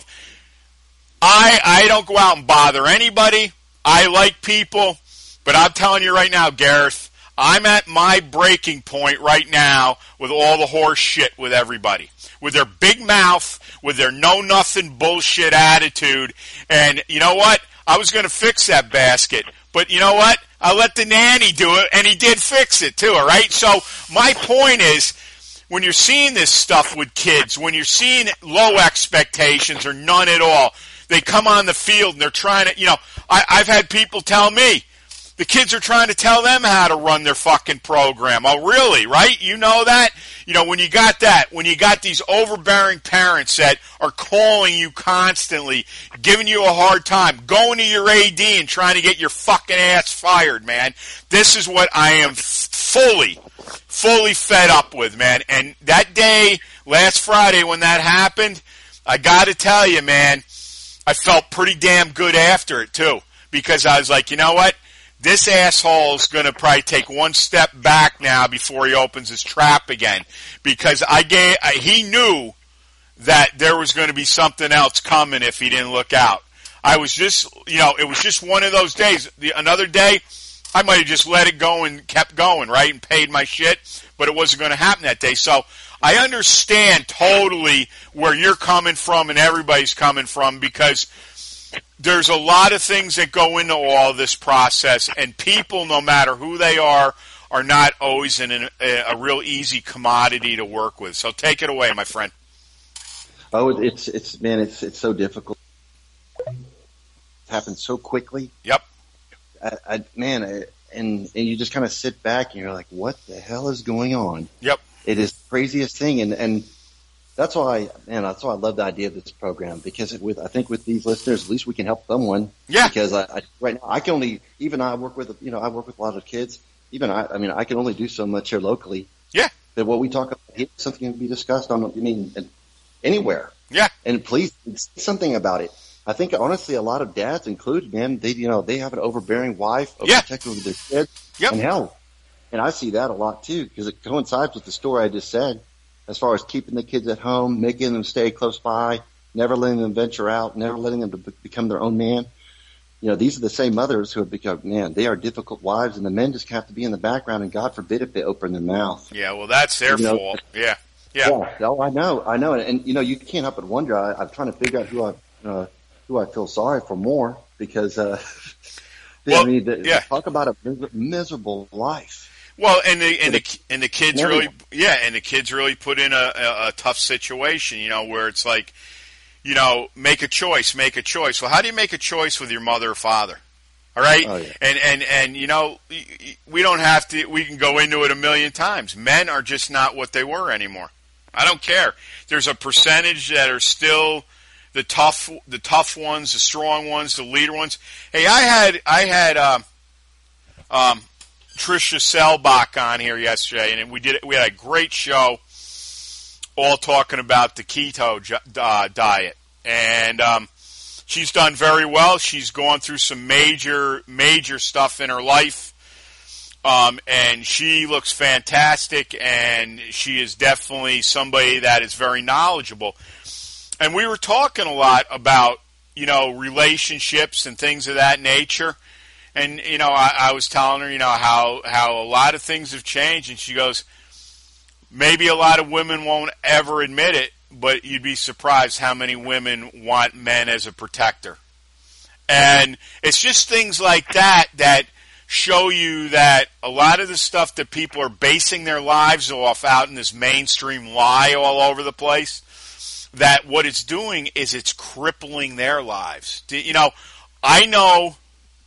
S3: I don't go out and bother anybody. I like people. But I'm telling you right now, Gareth, I'm at my breaking point right now with all the horse shit with everybody. With their big mouth, with their know-nothing bullshit attitude. And you know what? I was going to fix that basket. But you know what? I let the nanny do it, and he did fix it too, all right? So my point is, when you're seeing this stuff with kids, when you're seeing low expectations or none at all, they come on the field and they're trying to, you know, I've had people tell me, the kids are trying to tell them how to run their fucking program. Oh, really? Right? You know that? You know, when you got that, when you got these overbearing parents that are calling you constantly, giving you a hard time, going to your AD and trying to get your fucking ass fired, man. This is what I am fully fed up with, man. And that day, last Friday when that happened, I got to tell you, man, I felt pretty damn good after it, too. Because I was like, you know what? This asshole's going to probably take one step back now before he opens his trap again. Because he knew that there was going to be something else coming if he didn't look out. I was just, you know, it was just one of those days. Another day, I might have just let it go and kept going, right, and paid my shit. But it wasn't going to happen that day. So I understand totally where you're coming from and everybody's coming from, because there's a lot of things that go into all this process, and people, no matter who they are not always in a real easy commodity to work with. So take it away, my friend.
S4: Oh, it's so difficult. It happens so quickly.
S3: Yep.
S4: And you just kind of sit back and you're like, what the hell is going on?
S3: Yep.
S4: It is the craziest thing, and that's why I love the idea of this program, because I think with these listeners, at least we can help someone.
S3: Yeah.
S4: Because right now I can only, I work with a lot of kids. I can only do so much here locally.
S3: Yeah.
S4: That what we talk about here is something to be discussed on, anywhere.
S3: Yeah.
S4: And please say something about it. I think honestly, a lot of dads included, man, they have an overbearing wife, overprotective of their kids.
S3: Yep.
S4: And hell, and I see that a lot too, because it coincides with the story I just said. As far as keeping the kids at home, making them stay close by, never letting them venture out, never letting them become their own man. You know, these are the same mothers who have become, they are difficult wives, and the men just have to be in the background, and God forbid if they open their mouth.
S3: Yeah, well, that's their fault. Yeah. Yeah.
S4: Oh, I know. And you can't help but wonder. I'm trying to figure out who I feel sorry for more because, talk about a miserable life.
S3: Well, and the kids really put in a tough situation, where it's like, make a choice. Well, how do you make a choice with your mother or father? All right.
S4: Oh, yeah.
S3: And we don't have to, we can go into it a million times. Men are just not what they were anymore. I don't care. There's a percentage that are still the tough ones, the strong ones, the leader ones. Hey, I had Tricia Selbach on here yesterday, and we had a great show, all talking about the keto diet, and she's done very well. She's gone through some major stuff in her life, and she looks fantastic, and she is definitely somebody that is very knowledgeable. And we were talking a lot about, relationships and things of that nature. And, I was telling her, how a lot of things have changed. And she goes, maybe a lot of women won't ever admit it, but you'd be surprised how many women want men as a protector. And it's just things like that show you that a lot of the stuff that people are basing their lives off out in this mainstream lie all over the place, that what it's doing is it's crippling their lives. I know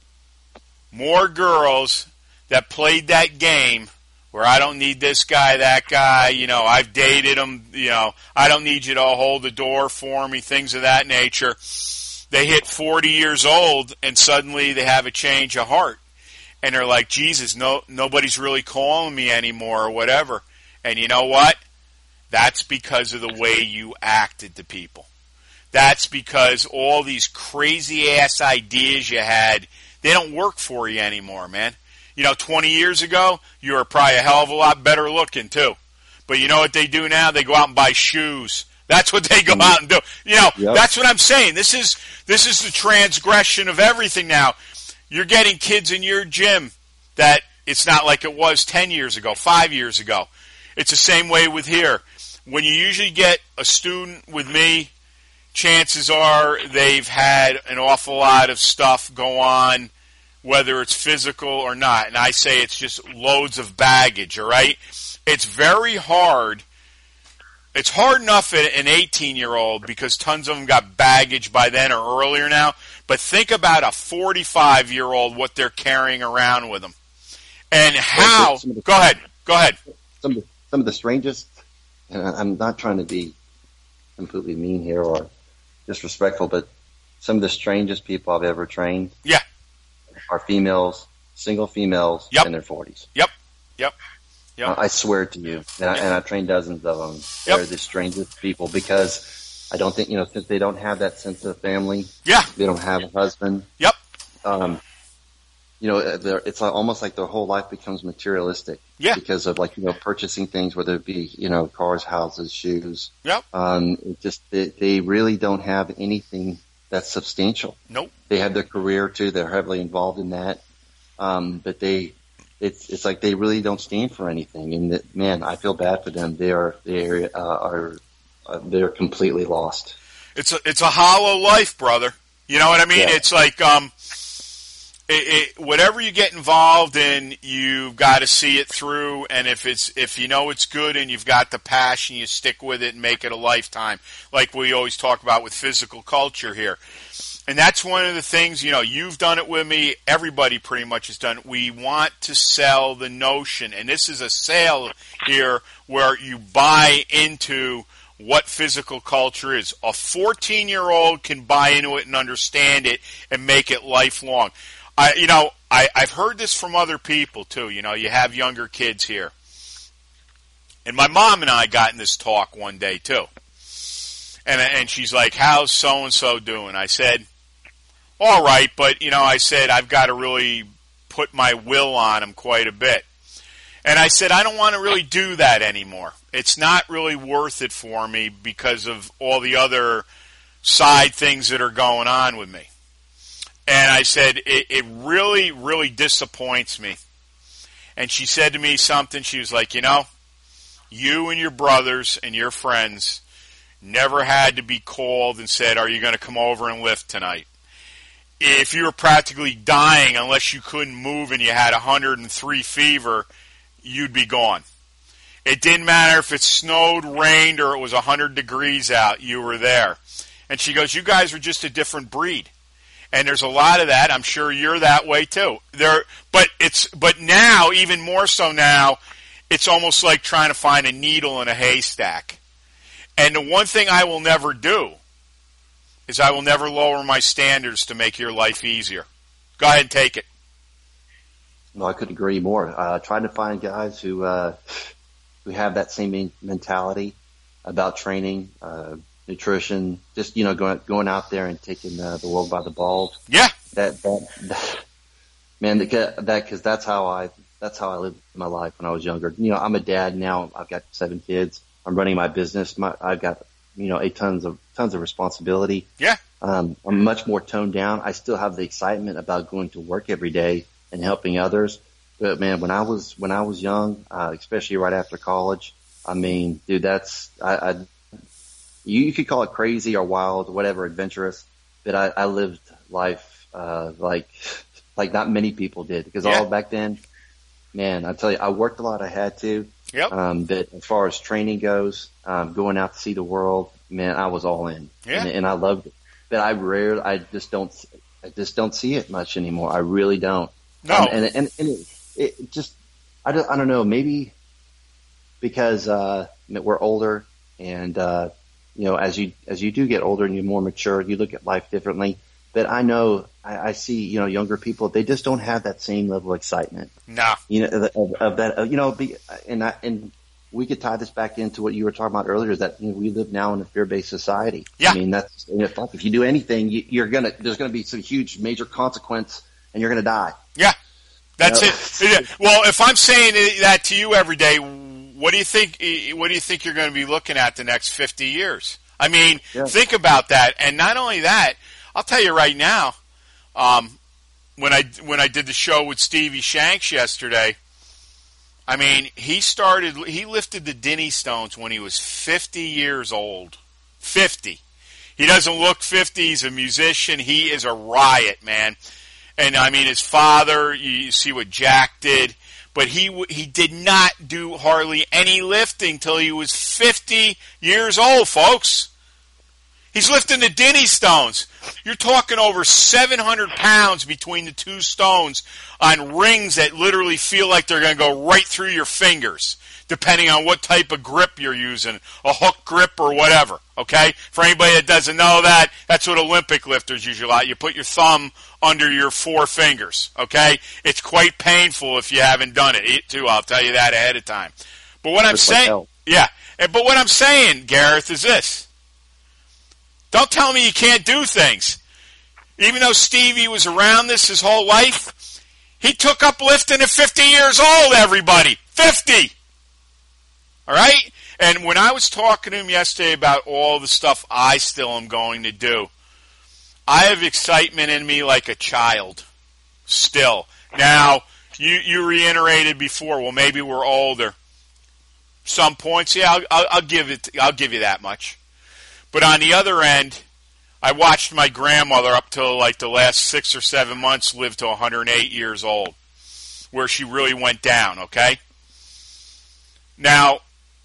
S3: more girls that played that game where I don't need this guy, that guy, I've dated them, I don't need you to hold the door for me, things of that nature. They hit 40 years old and suddenly they have a change of heart. And they're like, Jesus, nobody's really calling me anymore or whatever. And you know what? That's because of the way you acted to people. That's because all these crazy-ass ideas you had, they don't work for you anymore, man. 20 years ago, you were probably a hell of a lot better looking, too. But you know what they do now? They go out and buy shoes. That's what they go out and do. Yep. That's what I'm saying. This is the transgression of everything now. You're getting kids in your gym that it's not like it was 10 years ago, 5 years ago. It's the same way with here. When you usually get a student with me, chances are they've had an awful lot of stuff go on, whether it's physical or not. And I say it's just loads of baggage, all right? It's very hard. It's hard enough at an 18-year-old because tons of them got baggage by then or earlier now. But think about a 45-year-old, what they're carrying around with them. And how... Go ahead.
S4: Some of the strangest, and I'm not trying to be completely mean here or disrespectful, but some of the strangest people I've ever trained are females, single females in their 40s.
S3: Yep.
S4: I swear to you, and I trained dozens of them. They're the strangest people because I don't think, since they don't have that sense of family, they don't have a husband.
S3: Yep.
S4: It's almost like their whole life becomes materialistic.
S3: Yeah.
S4: Because of purchasing things, whether it be, cars, houses, shoes.
S3: Yep.
S4: They really don't have anything that's substantial.
S3: Nope.
S4: They have their career too. They're heavily involved in that. But it's like they really don't stand for anything. And man, I feel bad for them. They're completely lost.
S3: It's a hollow life, brother. You know what I mean? Yeah. It's like, whatever you get involved in, you've got to see it through. And if it's good and you've got the passion, you stick with it and make it a lifetime. Like we always talk about with physical culture here. And that's one of the things, you've done it with me. Everybody pretty much has done it. We want to sell the notion. And this is a sale here where you buy into what physical culture is. A 14-year-old can buy into it and understand it and make it lifelong. I've heard this from other people too. You have younger kids here. And my mom and I got in this talk one day too. And she's like, how's so-and-so doing? I said, all right, but, I said, I've got to really put my will on him quite a bit. And I said, I don't want to really do that anymore. It's not really worth it for me because of all the other side things that are going on with me. And I said, it really, really disappoints me. And she said to me something. She was like, you and your brothers and your friends never had to be called and said, are you going to come over and lift tonight? If you were practically dying, unless you couldn't move and you had 103 fever, you'd be gone. It didn't matter if it snowed, rained, or it was 100 degrees out, you were there. And she goes, you guys are just a different breed. And there's a lot of that. I'm sure you're that way too. But now, even more so now, it's almost like trying to find a needle in a haystack. And the one thing I will never do is I will never lower my standards to make your life easier. Go ahead and take it.
S4: No, I couldn't agree more. Trying to find guys who have that same mentality about training, nutrition, just, going out there and taking the world by the balls.
S3: Yeah.
S4: Because that's how I lived my life when I was younger. I'm a dad now. I've got 7 kids. I'm running my business. I've got, tons of responsibility.
S3: Yeah.
S4: I'm much more toned down. I still have the excitement about going to work every day and helping others. But man, when I was young, especially right after college, I mean, dude, you could call it crazy or wild or whatever, adventurous, but I lived life, like not many people did, because all back then, man, I tell you, I worked a lot. I had to.
S3: Yep.
S4: But as far as training goes, going out to see the world, man, I was all in.
S3: Yeah.
S4: And I loved it. But I just don't see it much anymore. I really don't.
S3: No.
S4: And it just, I don't know, maybe because, we're older and, as you do get older and you're more mature, you look at life differently. But I know I see, younger people, they just don't have that same level of excitement.
S3: No.
S4: Of that, and we could tie this back into what you were talking about earlier, is that we live now in a fear-based society.
S3: Yeah.
S4: I mean, if you do anything, there's gonna be some huge major consequence and you're gonna die.
S3: Yeah. That's it. Well, if I'm saying that to you every day, what do you think you're going to be looking at the next 50 years? I mean, think about that. And not only that, I'll tell you right now, when I did the show with Stevie Shanks yesterday, I mean, he lifted the Denny Stones when he was 50 years old. 50. He doesn't look 50. He's a musician. He is a riot, man. And I mean, his father, you see what Jack did, but he did not do hardly any lifting till he was 50 years old, folks. He's lifting the Denny Stones. You're talking over 700 pounds between the two stones on rings that literally feel like they're going to go right through your fingers, depending on what type of grip you're using, a hook grip or whatever, okay? For anybody that doesn't know that, that's what Olympic lifters usually like. You put your thumb under your 4 fingers, okay? It's quite painful if you haven't done it, too. I'll tell you that ahead of time. But what I'm saying, but what I'm saying, Gareth, is this. Don't tell me you can't do things. Even though Stevie was around this his whole life, he took up lifting at 50 years old, everybody. 50! All right? And when I was talking to him yesterday about all the stuff I still am going to do, I have excitement in me like a child. Still. Now, you reiterated before, well, maybe we're older. Some points, yeah, I'll give you that much. But on the other end, I watched my grandmother up till like the last 6 or 7 months live to 108 years old, where she really went down, okay? Now,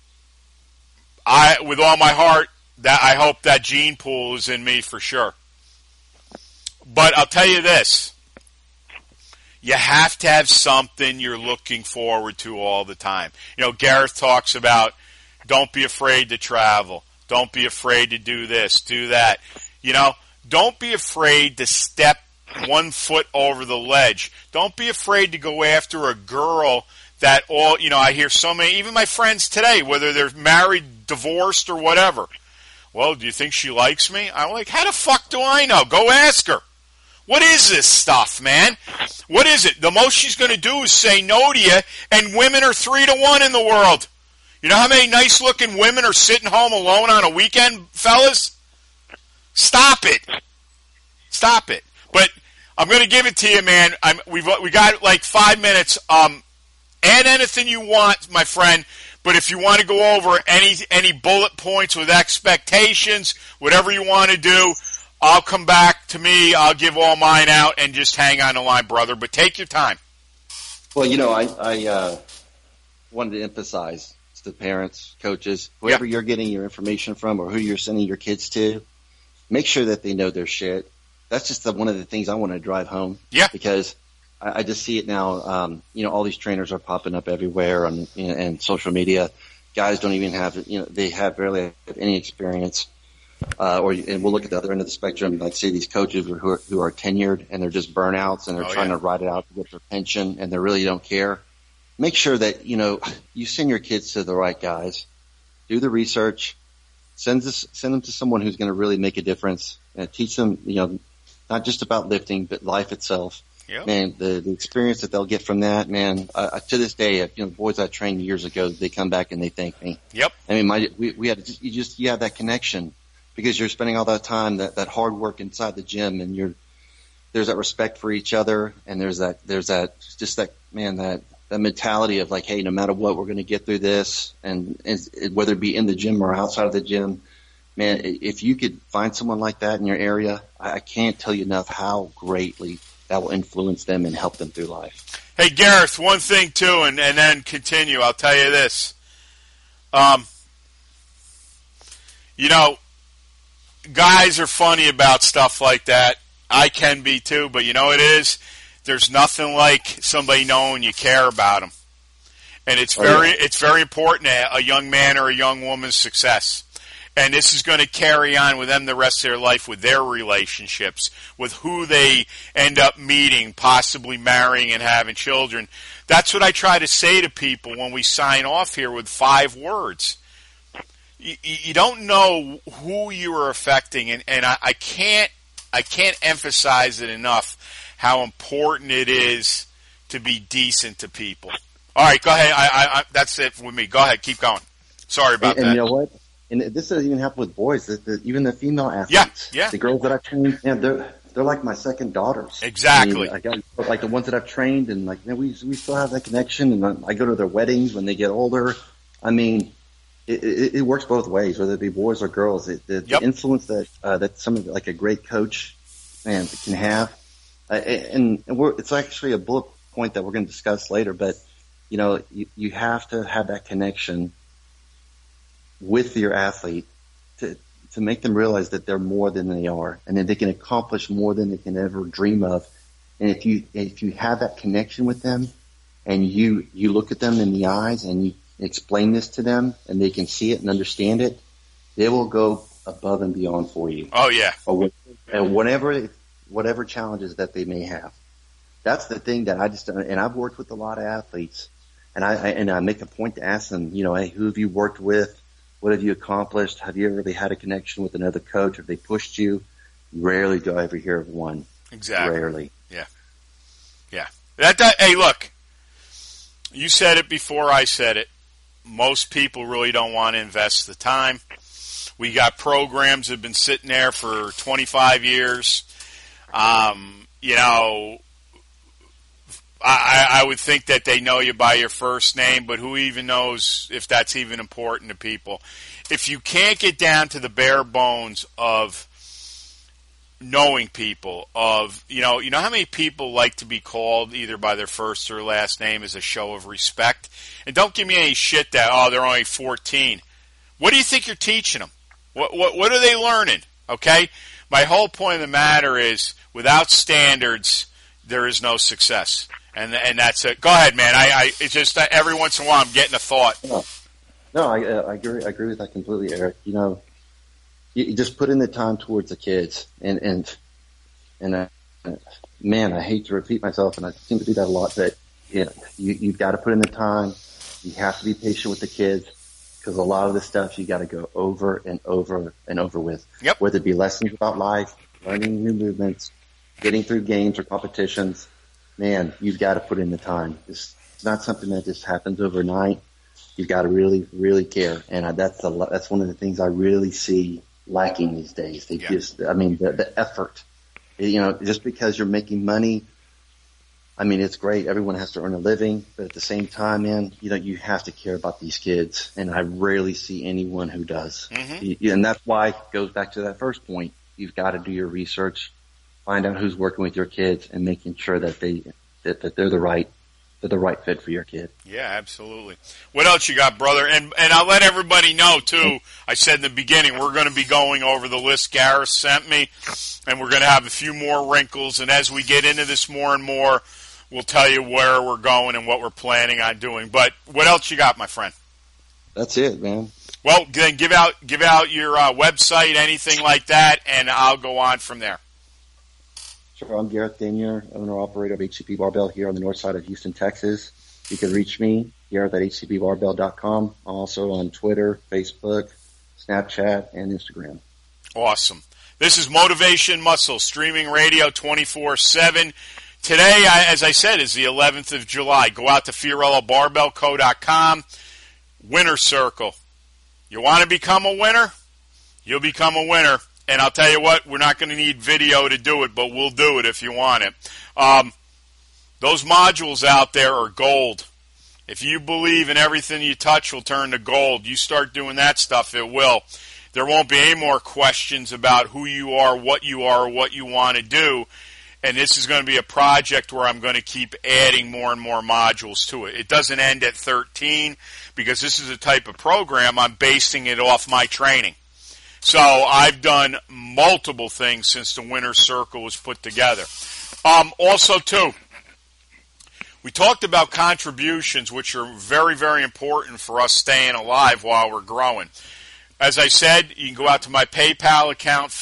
S3: with all my heart, that I hope that gene pool is in me for sure. But I'll tell you this. You have to have something you're looking forward to all the time. Gareth talks about don't be afraid to travel. Don't be afraid to do this, do that. Don't be afraid to step 1 foot over the ledge. Don't be afraid to go after a girl that I hear so many, even my friends today, whether they're married, divorced, or whatever. Well, do you think she likes me? I'm like, how the fuck do I know? Go ask her. What is this stuff, man? What is it? The most she's going to do is say no to you, and women are 3 to 1 in the world. You know how many nice-looking women are sitting home alone on a weekend, fellas? Stop it. Stop it. But I'm going to give it to you, man. We got like 5 minutes. Add anything you want, my friend. But if you want to go over any bullet points with expectations, whatever you want to do, I'll come back to me. I'll give all mine out and just hang on the line, brother. But take your time.
S4: Well, I wanted to emphasize to the parents, coaches, whoever you're getting your information from or who you're sending your kids to, make sure that they know their shit. That's just one of the things I want to drive home.
S3: Yeah.
S4: Because I just see it now. All these trainers are popping up everywhere on and social media. Guys don't even have, they have barely any experience. And we'll look at the other end of the spectrum, like say these coaches who are tenured and they're just burnouts and they're trying to ride it out to get their pension and they really don't care. Make sure that, you send your kids to the right guys, do the research, send them to someone who's going to really make a difference and teach them, not just about lifting, but life itself. Yep. Man, the experience that they'll get from that, man, to this day, boys I trained years ago, they come back and they thank me.
S3: Yep.
S4: I mean, we had you have that connection because you're spending all that time, that hard work inside the gym and there's that respect for each other and there's that mentality of like, hey, no matter what, we're going to get through this. And whether it be in the gym or outside of the gym, man, if you could find someone like that in your area, I can't tell you enough how greatly that will influence them and help them through life.
S3: Hey, Gareth, one thing too, and then continue. I'll tell you this. Guys are funny about stuff like that. I can be too, but you know it is. There's nothing like somebody knowing you care about them, and it's very important to a young man or a young woman's success. And this is going to carry on with them the rest of their life with their relationships, with who they end up meeting, possibly marrying and having children. That's what I try to say to people when we sign off here with 5 words. You don't know who you are affecting, and I can't emphasize it enough how important it is to be decent to people. All right, go ahead. I that's it with me. Go ahead. Keep going. Sorry about that.
S4: And you know what? And this doesn't even happen with boys. Even the female athletes, the girls that I've trained, they're like my second daughters.
S3: Exactly.
S4: I got like the ones that I've trained, and like we still have that connection. And I go to their weddings when they get older. I mean, it works both ways, whether it be boys or girls. The influence that some like a great coach, man, can have, and it's actually a bullet point that we're going to discuss later. But you have to have that connection with your athlete to make them realize that they're more than they are and that they can accomplish more than they can ever dream of. And if you have that connection with them and you look at them in the eyes and you explain this to them and they can see it and understand it, they will go above and beyond for you.
S3: Oh yeah.
S4: And whatever challenges that they may have. That's the thing that and I've worked with a lot of athletes and I make a point to ask them, hey, who have you worked with? What have you accomplished? Have you ever really had a connection with another coach? Have they pushed you? Rarely do I ever hear of one.
S3: Exactly.
S4: Rarely.
S3: Yeah. Yeah. Hey, look. You said it before I said it. Most people really don't want to invest the time. We got programs that have been sitting there for 25 years. I would think that they know you by your first name, but who even knows if that's even important to people? If you can't get down to the bare bones of knowing people, of you know how many people like to be called either by their first or last name as a show of respect? And don't give me any shit that they're only 14. What do you think you're teaching them? What are they learning? Okay, my whole point of the matter is without standards, there is no success. And that's it. Go ahead, man. It's just that every once in a while I'm getting a thought.
S4: No, I agree with that completely, Eric. You just put in the time towards the kids, and man, I hate to repeat myself, and I seem to do that a lot. But you've got to put in the time. You have to be patient with the kids because a lot of the stuff you got to go over and over and over with.
S3: Yep.
S4: Whether it be lessons about life, learning new movements, getting through games or competitions. Man, you've got to put in the time. It's not something that just happens overnight. You've got to really, really care. And that's one of the things I really see lacking these days. The effort, just because you're making money, I mean, it's great. Everyone has to earn a living, but at the same time, man, you have to care about these kids. And I rarely see anyone who does. Mm-hmm. And that's why it goes back to that first point. You've got to do your research, find out who's working with your kids, and making sure that they're the right fit for your kid.
S3: Yeah, absolutely. What else you got, brother? And I'll let everybody know, too, I said in the beginning, we're going to be going over the list Gareth sent me, and we're going to have a few more wrinkles. And as we get into this more and more, we'll tell you where we're going and what we're planning on doing. But what else you got, my friend?
S4: That's it, man.
S3: Well, then give out your website, anything like that, and I'll go on from there.
S4: Sure, I'm Gareth Denier, owner-operator of HCP Barbell here on the north side of Houston, Texas. You can reach me, Gareth at hcpbarbell.com. I'm also on Twitter, Facebook, Snapchat, and Instagram.
S3: Awesome. This is Motivation Muscle, streaming radio 24/7. Today, as I said, is the 11th of July. Go out to FiorilloBarbellCo.com. Winner Circle. You want to become a winner? You'll become a winner. And I'll tell you what, we're not going to need video to do it, but we'll do it if you want it. Those modules out there are gold. If you believe in everything you touch will turn to gold, you start doing that stuff, it will. There won't be any more questions about who you are, what you want to do. And this is going to be a project where I'm going to keep adding more and more modules to it. It doesn't end at 13 because this is a type of program I'm basing it off my training. So I've done multiple things since the Winner's Circle was put together. Also, too, we talked about contributions, which are very, very important for us staying alive while we're growing. As I said, you can go out to my PayPal account,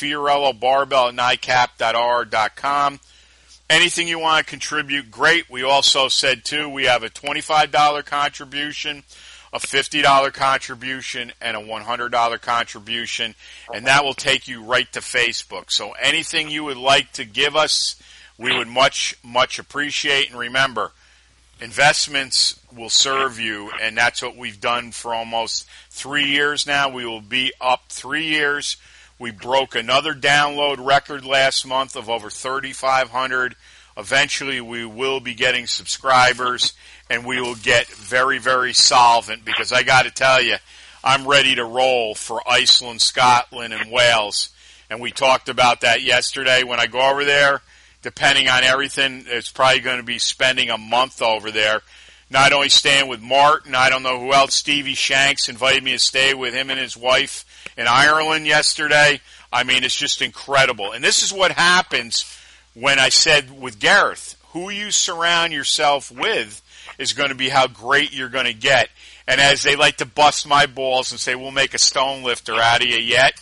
S3: FiorilloBarbell@NICAP.R.com. Anything you want to contribute, great. We also said, too, we have a $25 contribution, a $50 contribution, and a $100 contribution, and that will take you right to Facebook. So anything you would like to give us, we would much, much appreciate. And remember, investments will serve you, and that's what we've done for almost 3 years now. We will be up 3 years. We broke another download record last month of over 3,500. Eventually, we will be getting subscribers, and we will get very, very solvent because I got to tell you, I'm ready to roll for Iceland, Scotland, and Wales. And we talked about that yesterday. When I go over there, depending on everything, it's probably going to be spending a month over there. Not only staying with Martin, I don't know who else, Stevie Shanks invited me to stay with him and his wife in Ireland yesterday. I mean, it's just incredible. And this is what happens when I said with Gareth, who you surround yourself with is going to be how great you're going to get. And as they like to bust my balls and say, we'll make a stone lifter out of you yet,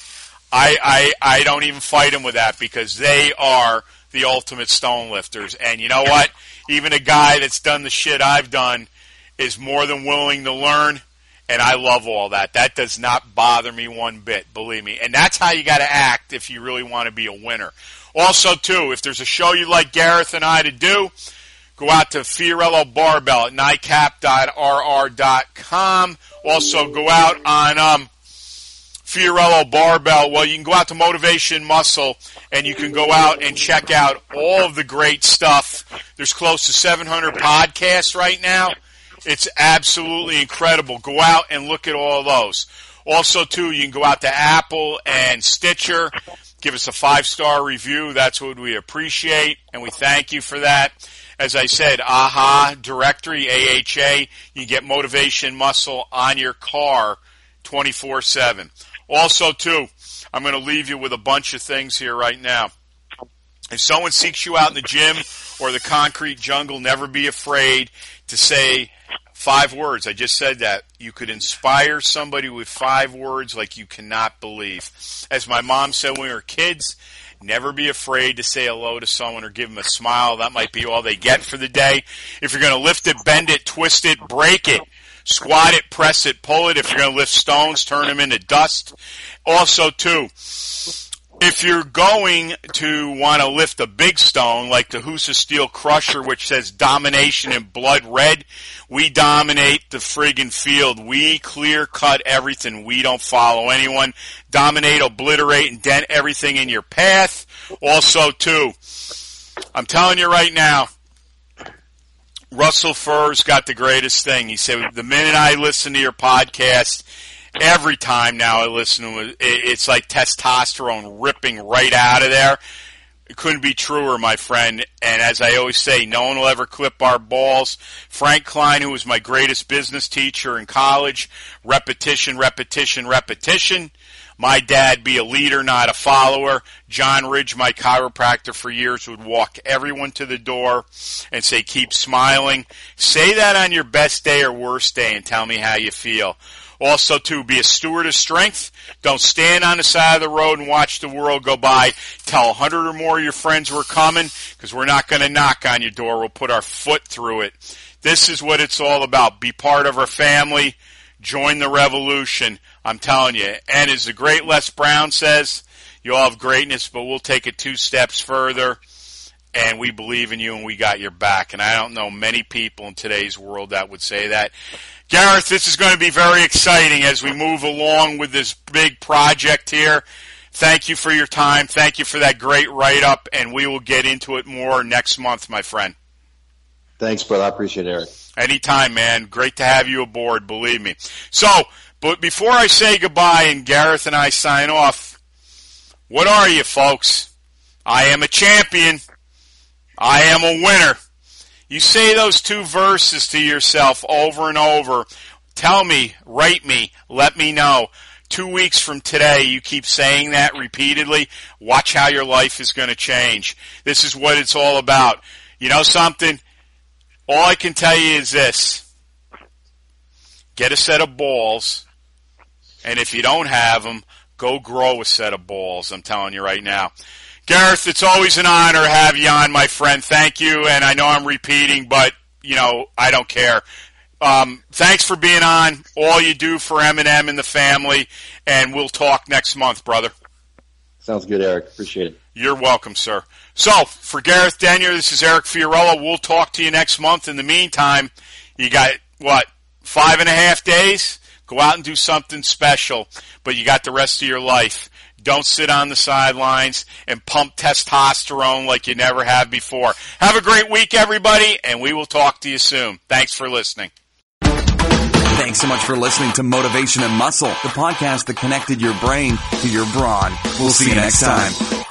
S3: I don't even fight them with that because they are the ultimate stone lifters. And you know what? Even a guy that's done the shit I've done is more than willing to learn, and I love all that. That does not bother me one bit, believe me. And that's how you got to act if you really want to be a winner. Also, too, if there's a show you'd like Gareth and I to do, go out to Fiorillo Barbell at NICAP.RR.com. Also, go out on Fiorillo Barbell. Well, you can go out to Motivation Muscle, and you can go out and check out all of the great stuff. There's close to 700 podcasts right now. It's absolutely incredible. Go out and look at all those. Also, too, you can go out to Apple and Stitcher. Give us a 5-star review. That's what we appreciate, and we thank you for that. As I said, AHA directory, AHA, you get Motivation Muscle on your car 24/7. Also, too, I'm going to leave you with a bunch of things here right now. If someone seeks you out in the gym or the concrete jungle, never be afraid to say 5 words. I just said that. You could inspire somebody with 5 words like you cannot believe. As my mom said when we were kids, never be afraid to say hello to someone or give them a smile. That might be all they get for the day. If you're going to lift it, bend it, twist it, break it, squat it, press it, pull it. If you're going to lift stones, turn them into dust. Also, too, if you're going to want to lift a big stone like the Husa Steel Crusher, which says domination in blood red, we dominate the friggin' field. We clear cut everything. We don't follow anyone. Dominate, obliterate, and dent everything in your path. Also, too, I'm telling you right now, Russell Furr's got the greatest thing. He said, the minute I listen to your podcast, every time now I listen to it, it's like testosterone ripping right out of there. It couldn't be truer, my friend. And as I always say, no one will ever clip our balls. Frank Klein, who was my greatest business teacher in college, repetition, repetition, repetition. My dad, be a leader, not a follower. John Ridge, my chiropractor for years, would walk everyone to the door and say, keep smiling. Say that on your best day or worst day and tell me how you feel. Also, too, be a steward of strength. Don't stand on the side of the road and watch the world go by. Tell 100 or more of your friends we're coming, because we're not going to knock on your door. We'll put our foot through it. This is what it's all about. Be part of our family. Join the revolution. I'm telling you. And as the great Les Brown says, you all have greatness, but we'll take it 2 steps further. And we believe in you and we got your back. And I don't know many people in today's world that would say that. Gareth, this is going to be very exciting as we move along with this big project here. Thank you for your time. Thank you for that great write-up, and we will get into it more next month, my friend.
S4: Thanks, brother. I appreciate it, Eric.
S3: Anytime, man. Great to have you aboard, believe me. So, but before I say goodbye and Gareth and I sign off, what are you, folks? I am a champion. I am a winner. You say those 2 verses to yourself over and over. Tell me, write me, let me know. 2 weeks from today, you keep saying that repeatedly. Watch how your life is going to change. This is what it's all about. You know something? All I can tell you is this. Get a set of balls, and if you don't have them, go grow a set of balls. I'm telling you right now. Gareth, it's always an honor to have you on, my friend. Thank you, and I know I'm repeating, but, you know, I don't care. Thanks for being on, all you do for M&M and the family, and we'll talk next month, brother.
S4: Sounds good, Eric. Appreciate it.
S3: You're welcome, sir. So, for Gareth Denyer, this is Eric Fiorillo. We'll talk to you next month. In the meantime, you got, 5.5 days? Go out and do something special, but you got the rest of your life. Don't sit on the sidelines and pump testosterone like you never have before. Have a great week, everybody, and we will talk to you soon. Thanks for listening.
S2: Thanks so much for listening to Motivation and Muscle, the podcast that connected your brain to your brawn. We'll see you next time.